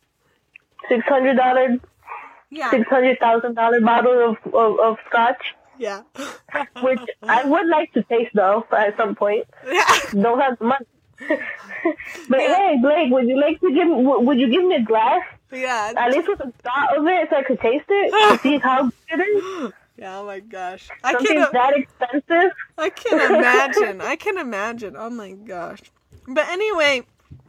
D: Six hundred dollar,
C: yeah,
D: six hundred thousand dollar bottle of, of of scotch,
C: yeah.
D: which I would like to taste though at some point.
C: Yeah.
D: Don't have the money. But
C: Yeah.
D: hey, Blake, would you like to give? w- Would you give me a glass
C: Yeah.
D: at least with a shot of it so I could taste it to see how good it is?
C: Yeah, oh my gosh. I
D: Something
C: can't
D: that expensive?
C: I can imagine. I can imagine. Oh my gosh. But anyway,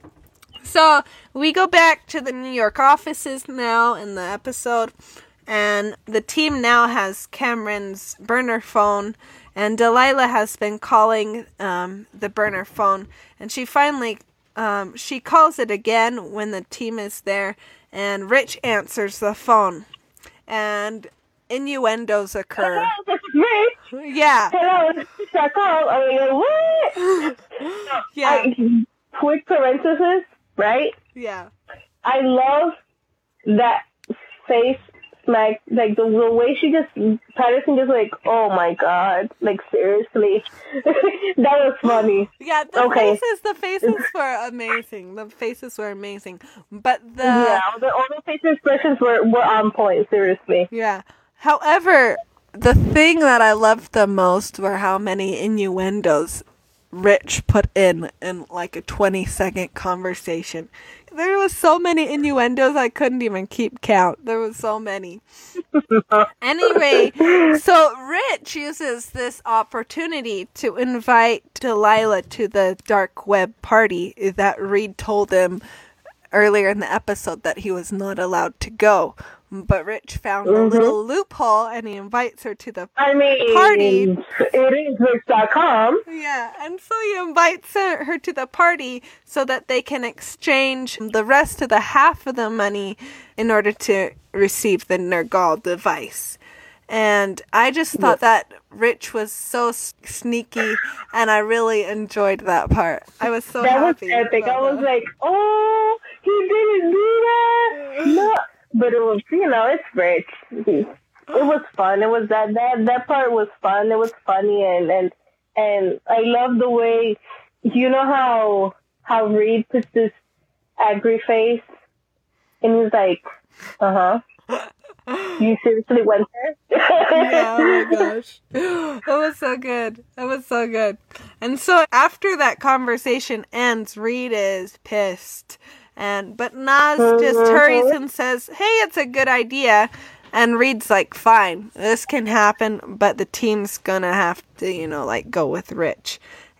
C: so we go back to the New York offices now in the episode, and the team now has Cameron's burner phone, and Delilah has been calling um, the burner phone, and she finally um, she calls it again when the team is there, and Rich answers the phone, and innuendos occur.
D: Hello, this is Rich.
C: Yeah,
D: Hello, this is Chaco. I mean, what?
C: yeah,
D: I, quick parenthesis, right?
C: yeah.
D: I love that face smack, like the, the way she just, Patterson just like, oh my god, like seriously. That was funny.
C: Yeah, the
D: Okay.
C: faces, the faces were amazing. The faces were amazing. But the,
D: Yeah, all the, all the face expressions were, were on point, seriously.
C: yeah. However, the thing that I loved the most were how many innuendos Rich put in in like a twenty second conversation. There was so many innuendos I couldn't even keep count. There was so many. Anyway, so Rich uses this opportunity to invite Delilah to the dark web party that Reed told him earlier in the episode that he was not allowed to go. But Rich found a little loophole and he invites her to the
D: I mean,
C: Party.
D: it is Rich dot com.
C: Yeah, and so he invites her her to the party so that they can exchange the rest of the half of the money in order to receive the Nergal device. And I just thought that Rich was so s- sneaky, and I really enjoyed that part. I was so
D: That was
C: happy.
D: epic. I
C: about
D: was
C: that.
D: like, oh, he didn't do that. No. But it was, you know, it's Rich. It was fun. It was that, that, that part was fun. It was funny. And, and, and I love the way, you know how, how Reed puts this angry face and he's like, uh huh. You seriously went there?
C: Yeah, oh my gosh. That was so good. That was so good. And so after that conversation ends, Reed is pissed. And but Nas just hurries and says, hey, it's a good idea. And Reed's like, fine, this can happen, but the team's gonna have to, you know, like go with Rich.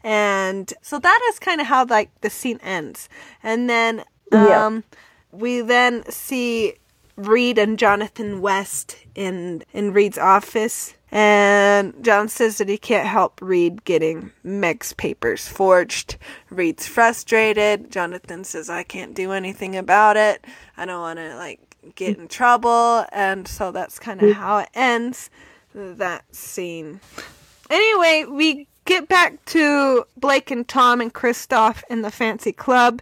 C: And so that is kind of how like the scene ends. And then um
D: Yeah.
C: we then see Reed and Jonathan West in in Reed's office, and John says that he can't help Reed getting Meg's papers forged. Reed's frustrated. Jonathan says, I can't do anything about it. I don't want to like get in trouble. And so that's kind of how it ends, that scene. Anyway, we get back to Blake and Tom and Kristoff in the fancy club,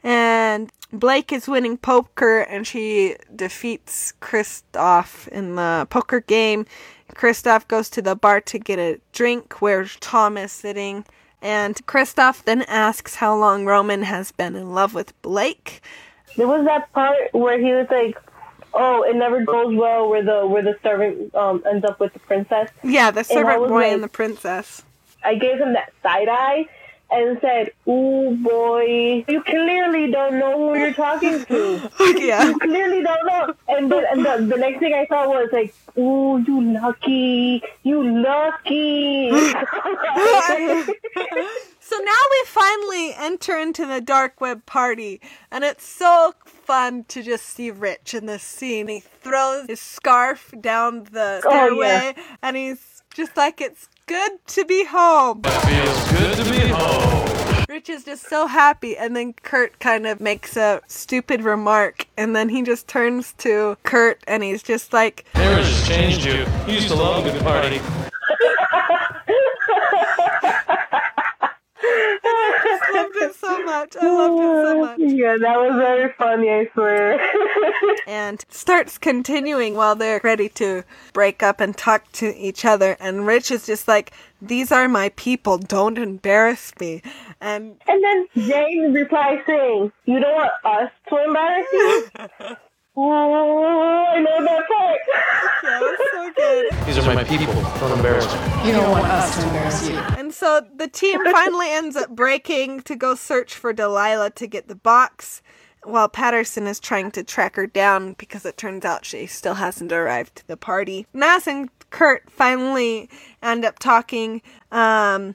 C: and Blake is winning poker, and she defeats Kristoff in the poker game. Kristoff goes to the bar to get a drink where Tom is sitting, and Kristoff then asks how long Roman has been in love with Blake.
D: There was that part where he was like, oh, it never goes well, where the, where the servant, um, ends up with the princess.
C: Yeah, the servant
D: was
C: boy
D: like-
C: and the princess.
D: I gave him that side eye, and said, "Ooh, boy, you clearly don't know who you're talking to.
C: Yeah.
D: You clearly don't know." And then and the, the next thing I saw was like, "Ooh, you lucky, you lucky."
C: So now we finally enter into the dark web party, and it's so fun to just see Rich in this scene. He throws his scarf down the stairway,
D: Oh, yeah.
C: and he's just like, it's good to be home.
E: Feels good to be home.
C: Rich is just so happy, and then Kurt kind of makes a stupid remark, and then he just turns to Kurt, and he's just like,
E: Marriage has changed you. You used to love a good party.
C: I loved it so much. I loved it so much.
D: Yeah, that was very funny, I swear.
C: And starts continuing while they're ready to break up and talk to each other. And Rich is just like, these are my people, don't embarrass me. And
D: And then Jane replies saying, "You don't want us to embarrass you?" Oh, I know that part.
C: yeah, it was so good.
E: These are my people. Don't embarrass me.
F: You don't want us to embarrass you.
C: And so the team finally ends up breaking to go search for Delilah to get the box, while Patterson is trying to track her down because it turns out she still hasn't arrived to the party. Naz and Kurt finally end up talking um,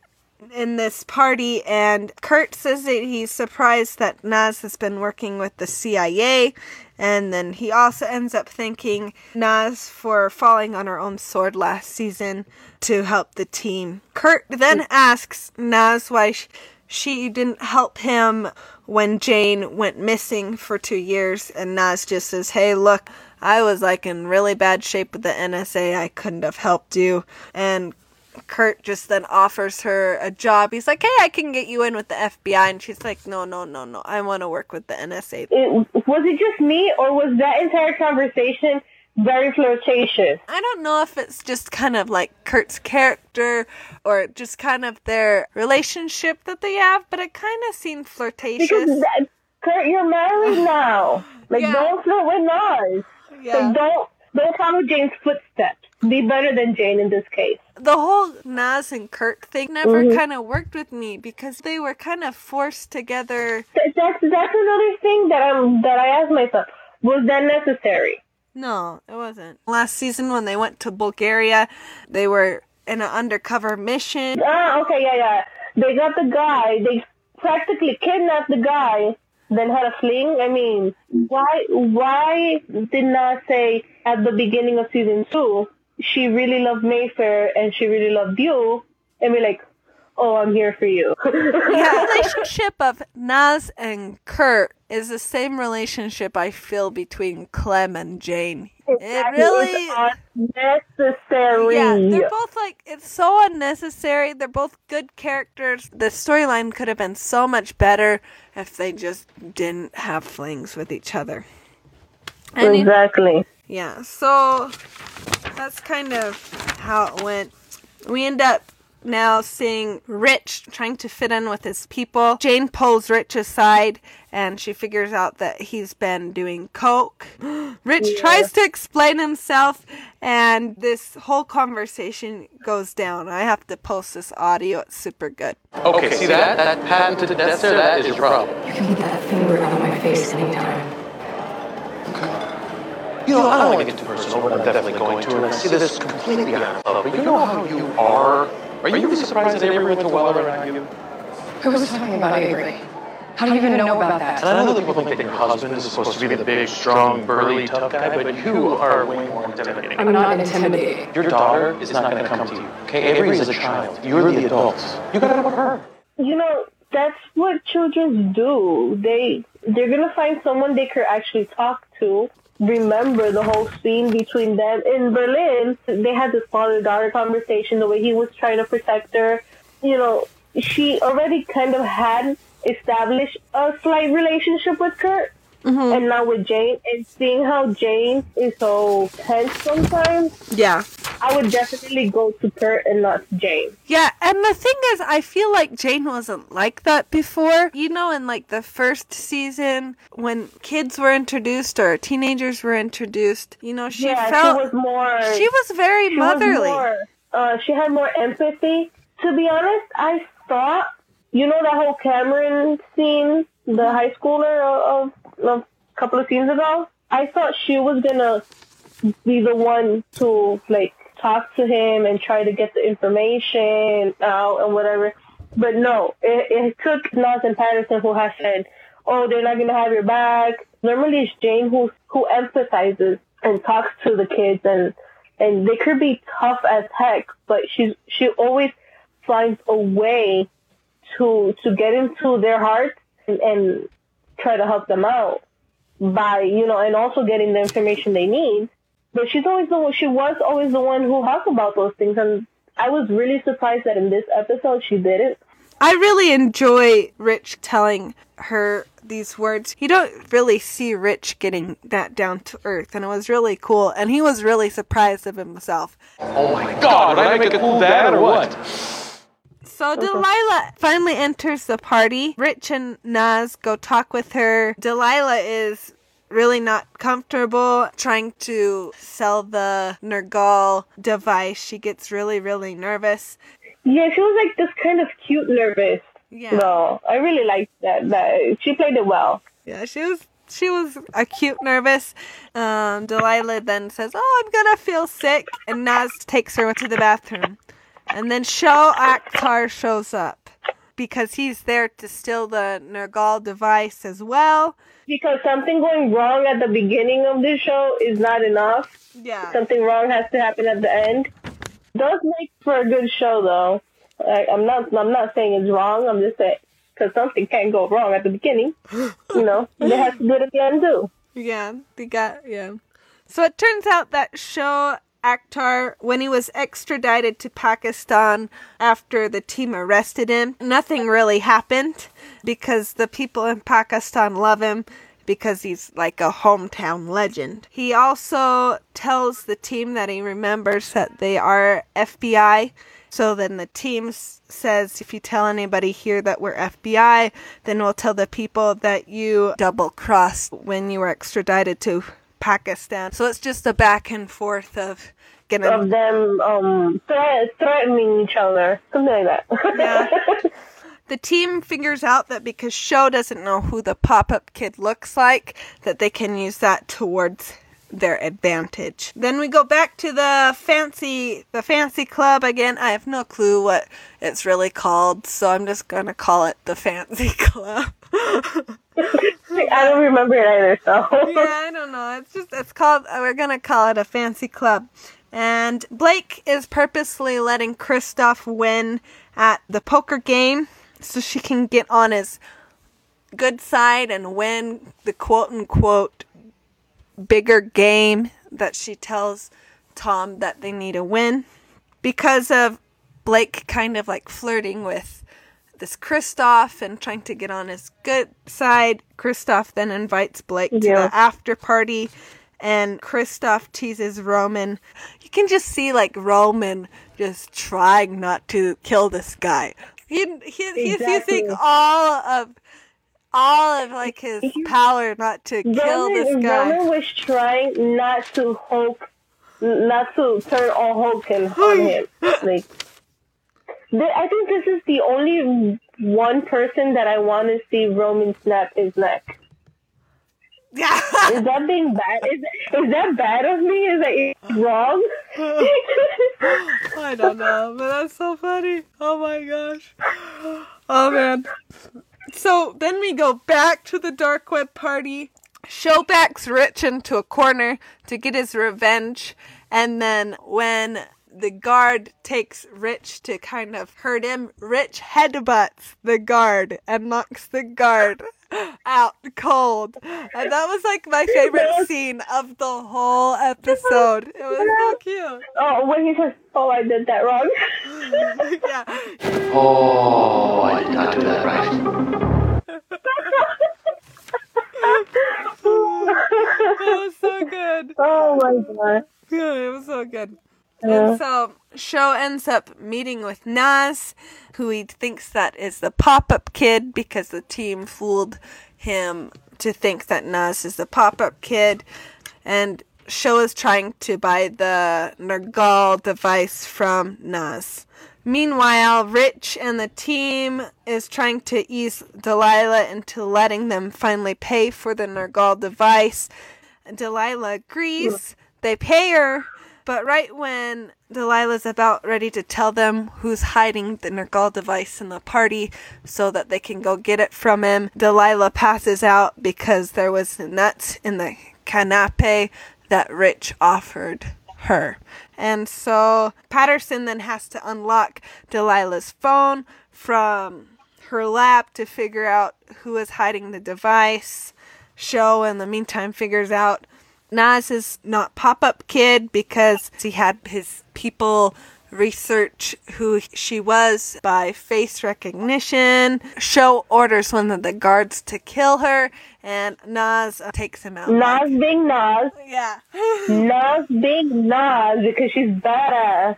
C: in this party, and Kurt says that he's surprised that Naz has been working with the C I A, and then he also ends up thanking Naz for falling on her own sword last season to help the team. Kurt then asks Naz why sh- she didn't help him when Jane went missing for two years, and Naz just says, "Hey, look, I was like in really bad shape with the N S A. I couldn't have helped you." And Kurt just then offers her a job. He's like, "Hey, I can get you in with the F B I." And she's like, no, no, no, no. I want to work with the N S A.
D: It, was it just me, or was that entire conversation very flirtatious?
C: I don't know if it's just kind of like Kurt's character or just kind of their relationship that they have, but it kind of seemed flirtatious.
D: Because that, Kurt, you're married now. Like,
C: Yeah.
D: don't flirt with Naz.
C: Yeah.
D: Like, don't don't follow Jane's footsteps. Be better than Jane in this case.
C: The whole Naz and Kurt thing never
D: Mhm.
C: kind of worked with me because they were kind of forced together.
D: Th- That's that's another thing that I'm that I asked myself. Was that necessary?
C: No, it wasn't. Last season when they went to Bulgaria, they were in an undercover mission.
D: Ah, okay, yeah, yeah. They got the guy. They practically kidnapped the guy, then had a fling. I mean, why why did not say at the beginning of season two she really loved Mayfair and she really loved you, and be like, "Oh, I'm here for you."
C: The relationship of Naz and Kurt is the same relationship I feel between Clem and Jane. It really...
D: It's unnecessary.
C: Yeah, they're both like, it's so unnecessary. They're both good characters. The storyline could have been so much better if they just didn't have flings with each other. And it-
D: Exactly.
C: yeah, so that's kind of how it went. We end up now seeing Rich trying to fit in with his people. Jane pulls Rich aside and she figures out that he's been doing coke. Rich
D: Yeah.
C: tries to explain himself and this whole conversation goes down. I have to post this audio. It's super good.
G: Okay, see that? That patented death stare, that is your problem.
F: You can get that finger out of my face anytime.
G: You know, I don't want to get too personal, but I'm definitely going to, and I see this completely out of love. But you know how you are? Are you really surprised that Avery went to well around you?
F: Who was talking about Avery? How do you even know about that?
G: And I know that people think that your husband is supposed to be the big, strong, burly, tough guy, but you are way more intimidating.
F: I'm not intimidating.
G: Your daughter is not going to come to you. Okay, Avery is a child. You're the adults. You gotta know her.
D: You know, that's what children do. They they're gonna find someone they could actually talk to. Remember the whole scene between them in Berlin. They had this father-daughter conversation, the way he was trying to protect her. You know, she already kind of had established a slight relationship with Kurt. Mm-hmm. And now with Jane, and seeing how Jane is so tense sometimes,
C: Yeah.
D: I would definitely go to Kurt and not Jane.
C: Yeah, and the thing is, I feel like Jane wasn't like that before. You know, in like the first season, when kids were introduced or teenagers were introduced, you know, she
D: yeah,
C: felt...
D: she was more...
C: She was very
D: she
C: motherly.
D: Was more, uh, she had more empathy. To be honest, I thought you know that whole Cameron scene, the high schooler of, of a couple of scenes ago? I thought she was gonna be the one to, like, talk to him and try to get the information out and whatever. But no, it, it took Nas and Patterson, who has said, oh, they're not gonna have your back. Normally it's Jane who who empathizes and talks to the kids, and and they could be tough as heck, but she's she always finds a way to to get into their hearts and, and try to help them out by, you know, and also getting the information they need. But she's always the one, she was always the one who talked about those things, and I was really surprised that in this episode she didn't.
C: I really enjoy Rich telling her these words. You don't really see Rich getting that down to earth, and it was really cool, and he was really surprised of himself.
G: Oh my God, did I make a cool dad or what?
C: So Delilah finally enters the party. Rich and Nas go talk with her. Delilah is really not comfortable trying to sell the Nergal device. She gets really, really nervous.
D: Yeah, she was like this kind of cute nervous.
C: Yeah.
D: No, I really liked that. That she played it well.
C: Yeah, she was she was a cute nervous. Um, Delilah then says, "Oh, I'm gonna feel sick," and Nas takes her to the bathroom. And then Show Akhtar shows up because he's there to steal the Nergal device as well.
D: Because something going wrong at the beginning of this show is not enough.
C: Yeah.
D: Something wrong has to happen at the end. Does make for a good show, though. I, I'm not. I'm not saying it's wrong. I'm just saying because something can't go wrong at the beginning. You know, they have to do it at the end too.
C: Yeah, they got yeah. So it turns out that Show Akhtar, when he was extradited to Pakistan after the team arrested him, nothing really happened because the people in Pakistan love him because he's like a hometown legend. He also tells the team that he remembers that they are F B I. So then the team s- says, if you tell anybody here that we're F B I, then we'll tell the people that you double-crossed when you were extradited to Pakistan. So it's just a back and forth of getting...
D: Of them um, threat- threatening each other. Something like that.
C: Yeah. The team figures out that because Show doesn't know who the pop-up kid looks like, that they can use that towards their advantage. Then we go back to the fancy, the fancy club again. I have no clue what it's really called, so I'm just gonna call it the fancy club.
D: I don't remember it either, so.
C: Yeah, I don't know. It's just, it's called, we're gonna call it a fancy club. And Blake is purposely letting Kristoff win at the poker game so she can get on his good side and win the quote-unquote bigger game that she tells Tom that they need to win. Because of Blake kind of like flirting with this Kristoff and trying to get on his good side, Kristoff then invites Blake to
D: Yeah.
C: the after party, and Kristoff teases Roman. You can just see like Roman just trying not to kill this guy. He, he, he's
D: Exactly.
C: using all of all of like his power not to kill
D: Roman,
C: this guy.
D: Roman was trying not to Hulk, not to turn all Hulk on him. Like, th- I think this is the only one person that I want to see Roman snap his neck.
C: Yeah.
D: Is that being bad? Is, is that bad of me? Is that wrong?
C: I don't know, but that's so funny. Oh my gosh. Oh man. So then we go back to the dark web party. Show backs Rich into a corner to get his revenge. And then when the guard takes Rich to kind of hurt him, Rich headbutts the guard and knocks the guard out cold. And that was like my favorite scene of the whole episode. It was so cute.
D: Oh, when he says, "Oh, I did that wrong."
C: Yeah.
G: Oh, I did not do that right.
C: It was so good.
D: Oh my god.
C: Yeah, it was so good.
D: Yeah.
C: And so Show ends up meeting with Nas, who he thinks that is the pop-up kid because the team fooled him to think that Nas is the pop-up kid. And Show is trying to buy the Nergal device from Nas Meanwhile, Rich and the team is trying to ease Delilah into letting them finally pay for the Nergal device. Delilah agrees. They pay her, but right when Delilah's about ready to tell them who's hiding the Nergal device in the party so that they can go get it from him, Delilah passes out because there was nuts in the canapé that Rich offered her. And so Patterson then has to unlock Delilah's phone from her lab to figure out who is hiding the device. Show in the meantime figures out Nas is not Pop-Up Kid because he had his people research who she was by face recognition. Show orders one of the guards to kill her, and Nas uh, takes him out.
D: Nas being Nas.
C: Yeah.
D: Nas being Nas because she's badass.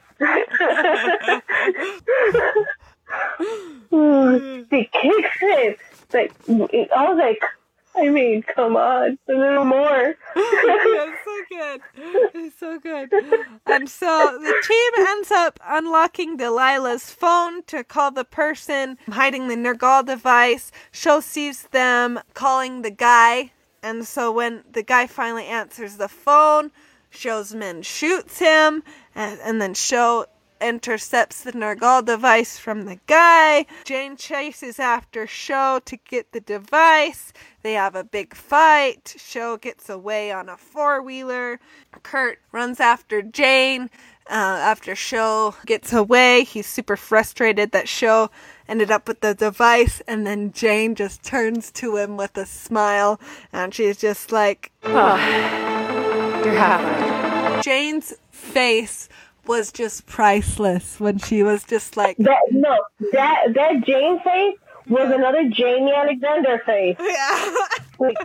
D: She kicks it. Like, I was like, I mean, come on, a little more.
C: It's so good. It's so good. And so the team ends up unlocking Delilah's phone to call the person hiding the Nergal device. Show sees them calling the guy. And so when the guy finally answers the phone, Show's men shoots him. And, and then Show intercepts the Nergal device from the guy. Jane chases after Show to get the device. They have a big fight. Show gets away on a four-wheeler. Kurt runs after Jane. Uh, after Show gets away, he's super frustrated that Show ended up with the device, and then Jane just turns to him with a smile, and she's just like,
F: Oh, you're halfway.
C: Jane's face was just priceless when she was just like,
D: That no, that that Jane face was another Jamie Alexander face.
C: yeah.
D: Like,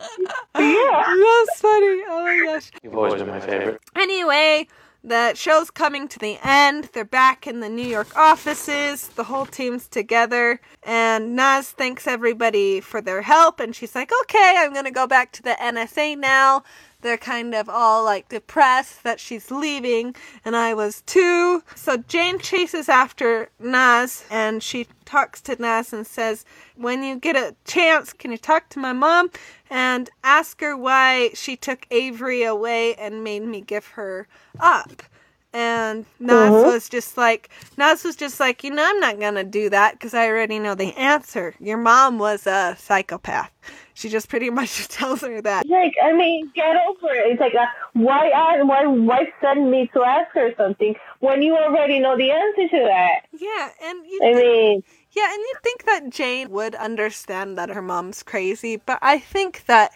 D: yeah.
C: That's funny. Oh my gosh.
G: You've always been my favorite.
C: Anyway, the show's coming to the end. They're back in the New York offices. The whole team's together. And Nas thanks everybody for their help. And she's like, okay, I'm going to go back to the N S A now. They're kind of all like depressed that she's leaving. And I was too. So Jane chases after Nas. And she talks to Nas and says, when you get a chance, can you talk to my mom? And ask her why she took Avery away and made me give her up. And Nas
D: Uh-huh.
C: was just like, Nas was just like, you know, I'm not going to do that because I already know the answer. Your mom was a psychopath. She just pretty much tells her that.
D: Like, I mean, get over it. It's like, uh, why, ask, why, why send me to ask her something when you already know the answer to that?
C: Yeah, and you
D: I mean,
C: Yeah, and you'd think that Jane would understand that her mom's crazy, but I think that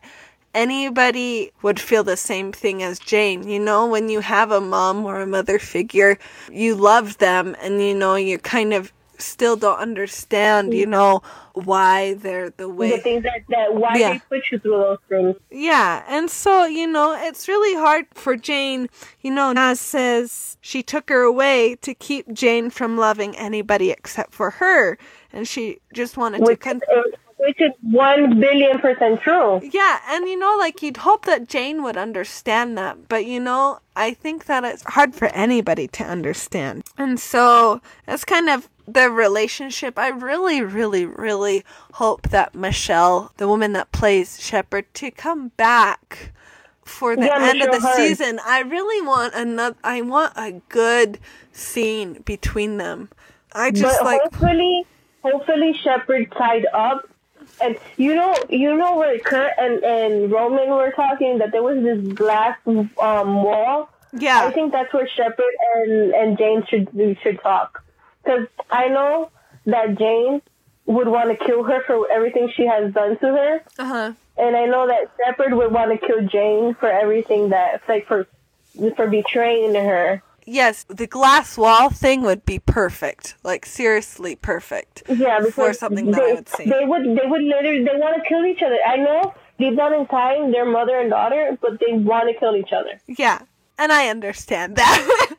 C: anybody would feel the same thing as Jane. You know, when you have a mom or a mother figure, you love them, and you know, you kind of still don't understand, you know, why they're the way.
D: the things that, that why
C: Yeah.
D: they put you through those things.
C: Yeah, and so, you know, it's really hard for Jane. You know, Nas says she took her away to keep Jane from loving anybody except for her. And she just wanted
D: Which,
C: to... Con-
D: is, which is one billion percent true.
C: yeah, and you know, like, you'd hope that Jane would understand that. But, you know, I think that it's hard for anybody to understand. And so, that's kind of the relationship. I really, really, really hope that Michelle, the woman that plays Shepard, to come back for the
D: Yeah,
C: end of the
D: Michelle Hurd.
C: season. I really want another. I want a good scene between them. I just
D: but
C: like.
D: hopefully, hopefully Shepard tied up. And you know, you know where Kurt and, and Roman were talking that there was this glass um, wall.
C: Yeah.
D: I think that's where Shepard and, and Jane should should talk. Because I know that Jane would want to kill her for everything she has done to her.
C: Uh huh.
D: And I know that Shepard would want to kill Jane for everything that, like, for for betraying her.
C: Yes, the glass wall thing would be perfect. Like, seriously perfect.
D: Yeah, because
C: For something that
D: they,
C: I would see.
D: They would, they would literally, they want to kill each other. I know deep down inside they're mother and daughter, but they want to kill each other.
C: Yeah, and I understand that.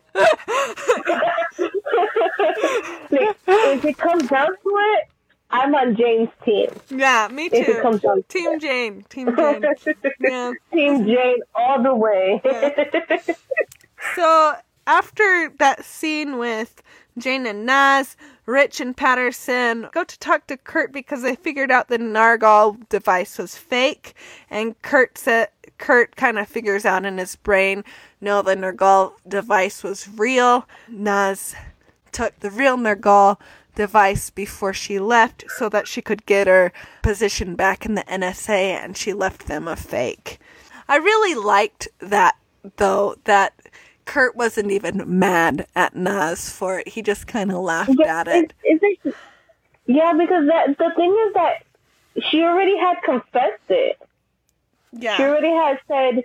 D: Like, if it comes down to it, I'm on Jane's team.
C: Yeah, me
D: If it comes
C: too.
D: down to
C: Team Jane. Team Jane. Yeah.
D: Team Jane all the way.
C: So after that scene with Jane and Naz, Rich and Patterson go to talk to Kurt because they figured out the Nargal device was fake. And Kurt said, Kurt kind of figures out in his brain, no, the Nargal device was real. Naz took the real Nargal device before she left so that she could get her position back in the N S A, and she left them a fake. I really liked that, though, that Kurt wasn't even mad at Naz for it. He just kind of laughed
D: yeah,
C: at it.
D: It's, it's, yeah, because that, the thing is that she already had confessed it.
C: Yeah.
D: She already had said,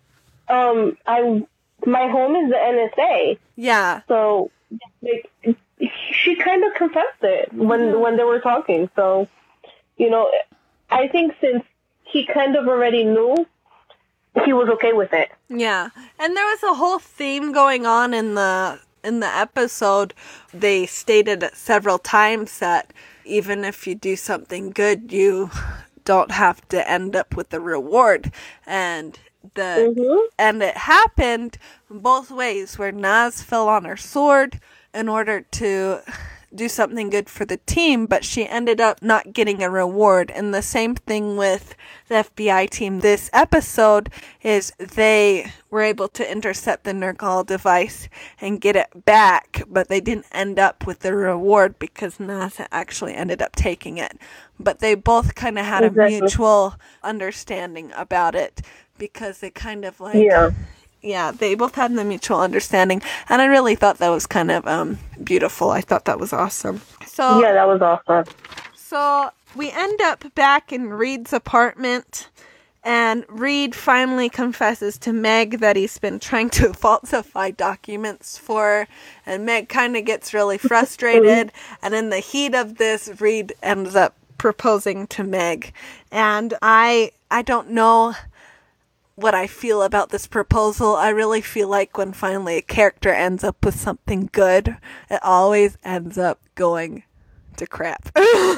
D: um, I my home is the N S A.
C: Yeah.
D: So, like, she kind of confessed it when
C: Mm-hmm.
D: when they were talking. So, you know, I think since he kind of already knew, he was okay with it.
C: Yeah. And there was a whole theme going on in the in the episode. They stated it several times that even if you do something good, you don't have to end up with the reward. And the
D: Mm-hmm.
C: and it happened both ways, where Naz fell on her sword in order to do something good for the team, but she ended up not getting a reward. And the same thing with the F B I team this episode is they were able to intercept the Nergal device and get it back, but they didn't end up with the reward because NASA actually ended up taking it. But they both kind of had
D: Exactly.
C: a mutual understanding about it, because they kind of like
D: Yeah.
C: yeah, they both had the mutual understanding, and I really thought that was kind of um beautiful. I thought that was awesome. So
D: Yeah, that was awesome.
C: so we end up back in Reed's apartment, and Reed finally confesses to Meg that he's been trying to falsify documents for her, and Meg kind of gets really frustrated, and in the heat of this, Reed ends up proposing to Meg. And I I don't know what I feel about this proposal. I really feel like when finally a character ends up with something good, it always ends up going to crap.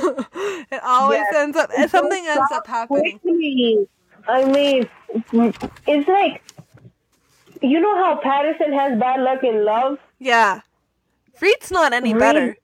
C: It always
D: Yes.
C: ends up, something ends up happening.
D: Quickly. I mean, it's like, you know how Patterson has bad luck in love?
C: Yeah. Reed's not any
D: Reed-
C: better.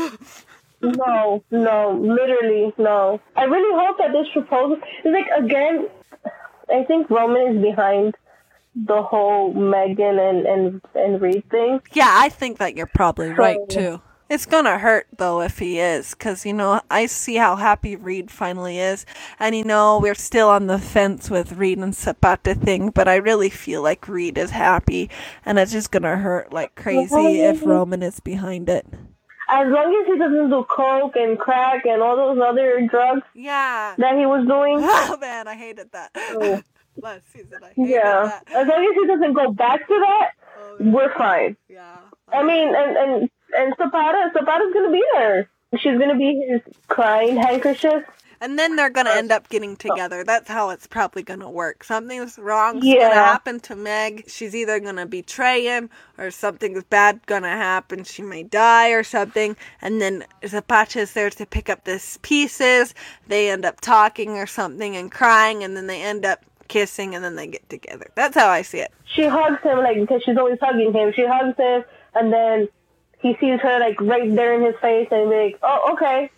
D: No, no, literally, no. I really hope that this proposal is like, again, I think Roman is behind the whole Megan and, and, and Reed thing.
C: Yeah, I think that you're probably right too. It's gonna hurt though if he is, because you know I see how happy Reed finally is, and you know we're still on the fence with Reed and Zapata thing, but I really feel like Reed is happy, and it's just gonna hurt like crazy if Roman is behind it.
D: As long as he doesn't do coke and crack and all those other drugs
C: Yeah.
D: that he was doing.
C: Oh man, I hated that.
D: Oh.
C: Last season, I hated
D: Yeah.
C: that.
D: As long as he doesn't go back to that, we're fine.
C: Yeah.
D: I mean, and and and Zapata, Zapata's gonna be there. She's gonna be his crying handkerchief.
C: And then they're gonna end up getting together. That's how it's probably gonna work. Something's wrong's
D: Yeah.
C: gonna happen to Meg. She's either gonna betray him, or something's bad gonna happen. She may die or something. And then Zapata's there to pick up the pieces. They end up talking or something and crying, and then they end up kissing, and then they get together. That's how I see it.
D: She hugs him, like, because she's always hugging him. She hugs him, and then he sees her, like, right there in his face, and be like, oh, okay.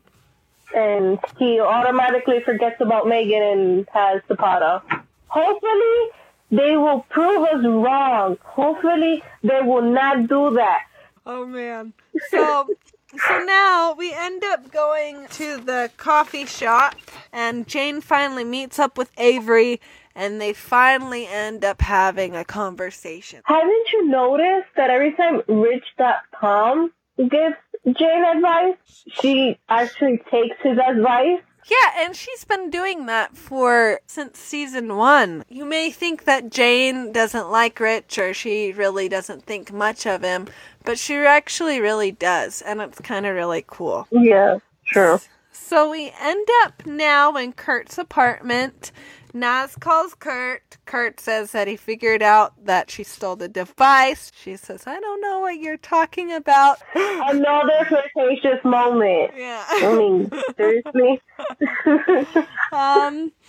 D: And he automatically forgets about Megan and has Zapata. Hopefully, they will prove us wrong. Hopefully, they will not do that.
C: Oh man. So so now we end up going to the coffee shop, and Jane finally meets up with Avery, and they finally end up having a conversation.
D: Haven't you noticed that every time Rich dot com gives Jane advice, she actually takes his advice?
C: Yeah, and she's been doing that for since season one. You may think that Jane doesn't like Rich, or she really doesn't think much of him, but she actually really does, and it's kind of really cool.
D: Yeah, true.
C: So we end up now in Kurt's apartment. Naz calls Kurt. Kurt says that he figured out that she stole the device. She says, I don't know what you're talking about.
D: Another flirtatious moment.
C: Yeah.
D: I mean, seriously?
C: Um,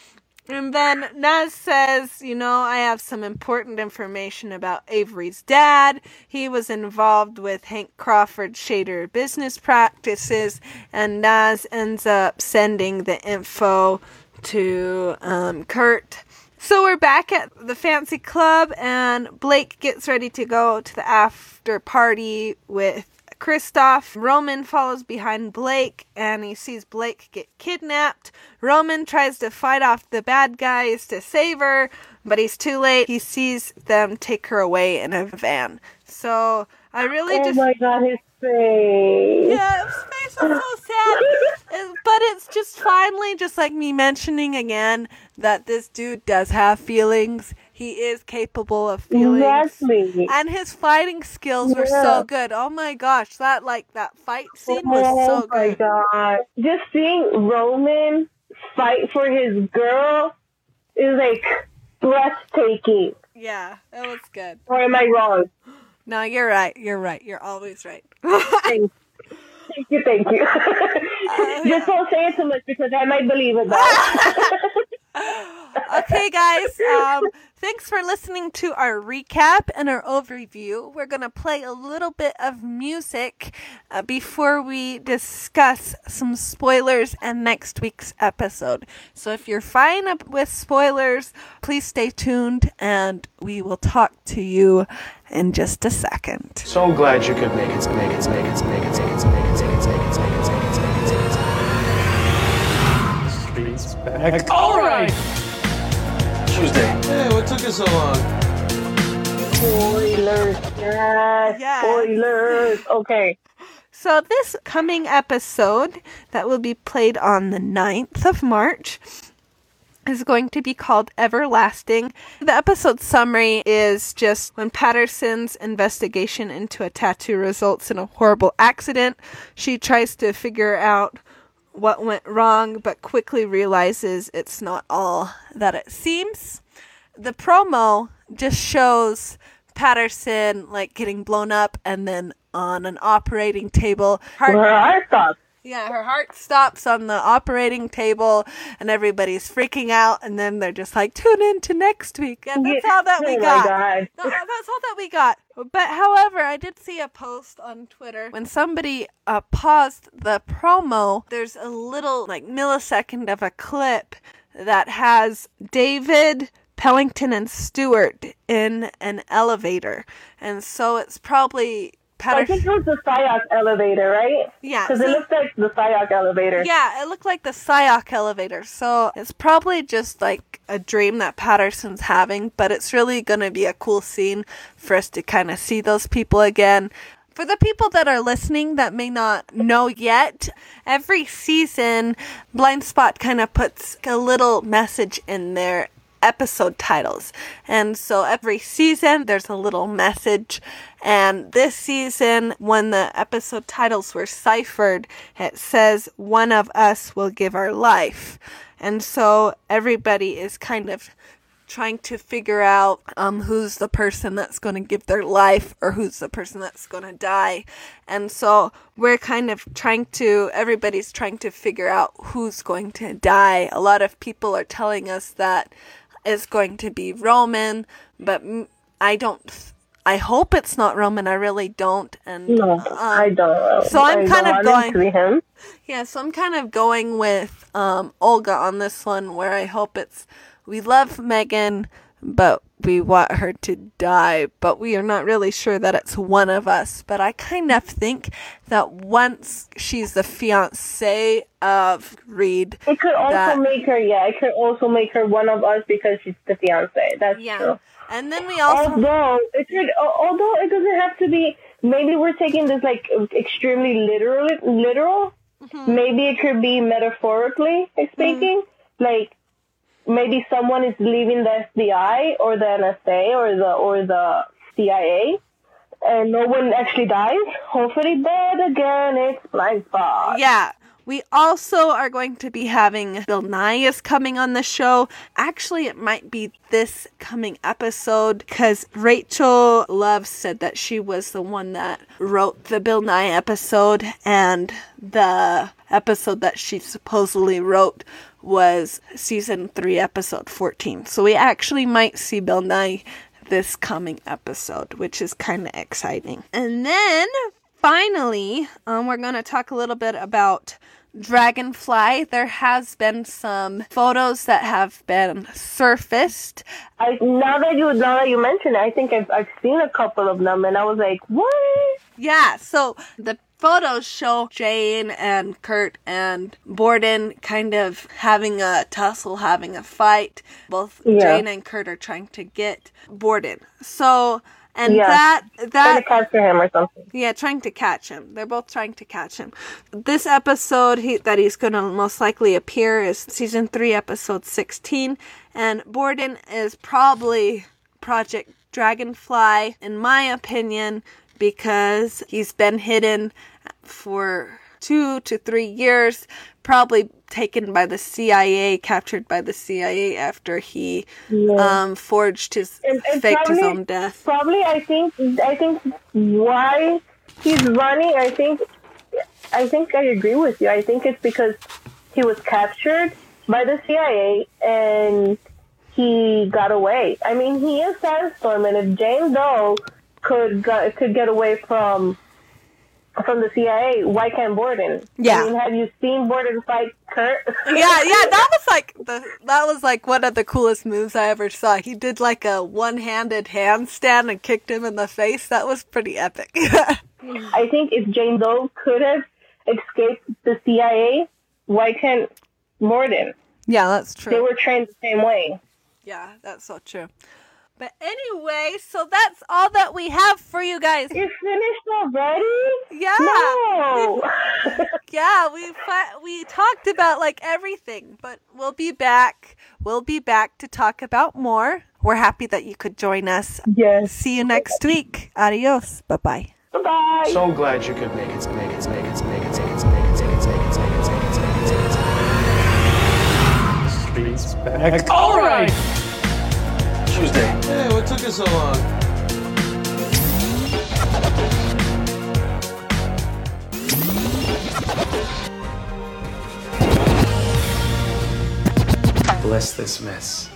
C: And then Naz says, you know, I have some important information about Avery's dad. He was involved with Hank Crawford Shader business practices, and Naz ends up sending the info to um, Kurt. So we're back at the fancy club, and Blake gets ready to go to the after party with Kristoff. Roman follows behind Blake, and he sees Blake get kidnapped. Roman tries to fight off the bad guys to save her, but he's too late. He sees them take her away in a van. So I really
D: oh
C: just...
D: my god, his face.
C: Yeah, his face was so sad. Uh, But it's just finally, just like me mentioning again, that this dude does have feelings. He is capable of feelings.
D: Exactly.
C: And his fighting skills were
D: Yeah.
C: so good. Oh my gosh, that like that fight scene was so
D: Oh my
C: good.
D: god. Just seeing Roman fight for his girl is like breathtaking.
C: Yeah, it was good.
D: Or am I wrong?
C: No, you're right. You're right. You're always right.
D: Thank thank you, thank you. Just don't say it too much because I might believe it though.
C: Okay, guys. Um, thanks for listening to our recap and our overview. We're going to play a little bit of music uh, before we discuss some spoilers and next week's episode. So if you're fine up with spoilers, please stay tuned and we will talk to you in just a second.
G: So glad you could make
A: Make
G: it.
A: it, make it, make it, make it, make it, make it, make it, make it, make it, make it, make it, make it.
E: Streets back. All right.
G: Tuesday.
H: Hey, what took us so long?
D: Spoilers. Yes.
C: Yeah.
D: Spoilers. Okay.
C: So this coming episode that will be played on the ninth of March is going to be called Everlasting. The episode summary is just when Patterson's investigation into a tattoo results in a horrible accident, she tries to figure out what went wrong, but quickly realizes it's not all that it seems. The promo just shows Patterson like getting blown up and then on an operating table. Heart-
D: Where I thought.
C: yeah, her heart stops on the operating table and everybody's freaking out, and then they're just like, tune in to next week. And that's all that we
D: Oh my
C: got.
D: God.
C: No, that's all that we got. But however, I did see a post on Twitter when somebody uh, paused the promo. There's a little like millisecond of a clip that has David, Pellington, and Stewart in an elevator, and so it's probably
D: I think
C: Patterson.
D: it was the Psyoc elevator, right?
C: Yeah,
D: Because it
C: so-
D: looks like the Psyoc elevator.
C: Yeah, it looked like the Psyoc elevator, so it's probably just like a dream that Patterson's having, but it's really going to be a cool scene for us to kind of see those people again. For the people that are listening that may not know yet, every season, Blind Spot kind of puts a little message in their episode titles. And so every season there's a little message. And this season, when the episode titles were ciphered, it says, "One of us will give our life." And so everybody is kind of trying to figure out um, who's the person that's going to give their life or who's the person that's going to die. And so we're kind of trying to, everybody's trying to figure out who's going to die. A lot of people are telling us that it's going to be Roman, but m- I don't, I hope it's not Roman. I really don't. And
D: No,
C: um,
D: I don't.
C: so I'm
D: I
C: kind
D: don't
C: of
D: want it
C: going-
D: to be him.
C: Yeah, so I'm kind of going with um, Olga on this one, where I hope it's, we love Megan, but we want her to die, but we are not really sure that it's one of us. But I kind of think that once she's the fiance of Reed,
D: It could also
C: that-
D: make her, yeah, it could also make her one of us because she's the fiance. That's
C: yeah.
D: true.
C: And then we also,
D: Although it could, al- although it doesn't have to be. Maybe we're taking this like extremely literal. Literal.
C: Mm-hmm.
D: Maybe it could be metaphorically speaking.
C: Mm-hmm.
D: Like maybe someone is leaving the F B I or the N S A or the or the C I A, and no one actually dies. Hopefully, but again, it's Blind Spot.
C: yeah. We also are going to be having Bill Nye is coming on the show. Actually, it might be this coming episode because Rachel Love said that she was the one that wrote the Bill Nye episode, and the episode that she supposedly wrote was season three, episode fourteen. So we actually might see Bill Nye this coming episode, which is kind of exciting. And then finally, um, we're going to talk a little bit about Dragonfly. There has been some photos that have been surfaced.
D: I now that you now that you mention it, I think I've I've seen a couple of them, and I was like, what?
C: Yeah, so the photos show Jane and Kurt and Borden kind of having a tussle, having a fight. Both
D: Yeah.
C: Jane and Kurt are trying to get Borden. So, and
D: Yeah.
C: that,
D: Trying
C: that,
D: to capture him or something.
C: yeah, trying to catch him. They're both trying to catch him. This episode he, that he's going to most likely appear is season three, episode sixteen. And Borden is probably Project Dragonfly, in my opinion, because he's been hidden for two to three years, probably taken by the C I A, captured by the C I A after he
D: Yeah.
C: um, forged his,
D: And- and
C: faked his
D: probably-
C: own death.
D: Probably, I think, I think why he's running. I think, I think I agree with you. I think it's because he was captured by the C I A and he got away. I mean, he is Sandstorm, and if Jane Doe could got, could get away from from the C I A, why can't Borden?
C: Yeah.
D: I mean, have you seen Borden fight Kurt?
C: Yeah, yeah, that was like the that was like one of the coolest moves I ever saw. He did like a one-handed handstand and kicked him in the face. That was pretty epic.
D: I think if Jane Doe could have escaped the C I A, why can't Borden?
C: Yeah, that's
D: They
C: true.
D: were trained the same way.
C: Yeah, that's so true. But anyway, so that's all that we have for you guys.
D: You finished already?
C: Yeah.
D: No.
C: Yeah, we fi- we talked about like everything, but we'll be back. We'll be back to talk about more. We're happy that you could join us.
D: Yes.
C: See you next week. Adios. Bye-bye.
D: Bye.
G: So glad you could
A: Make
G: make
A: it, make it, make it, make it, make it, make it, make it, make it, make it, make it, make it, make it.
E: Streets back. All right.
G: Tuesday.
H: Hey, what took us so long?
E: Bless this mess.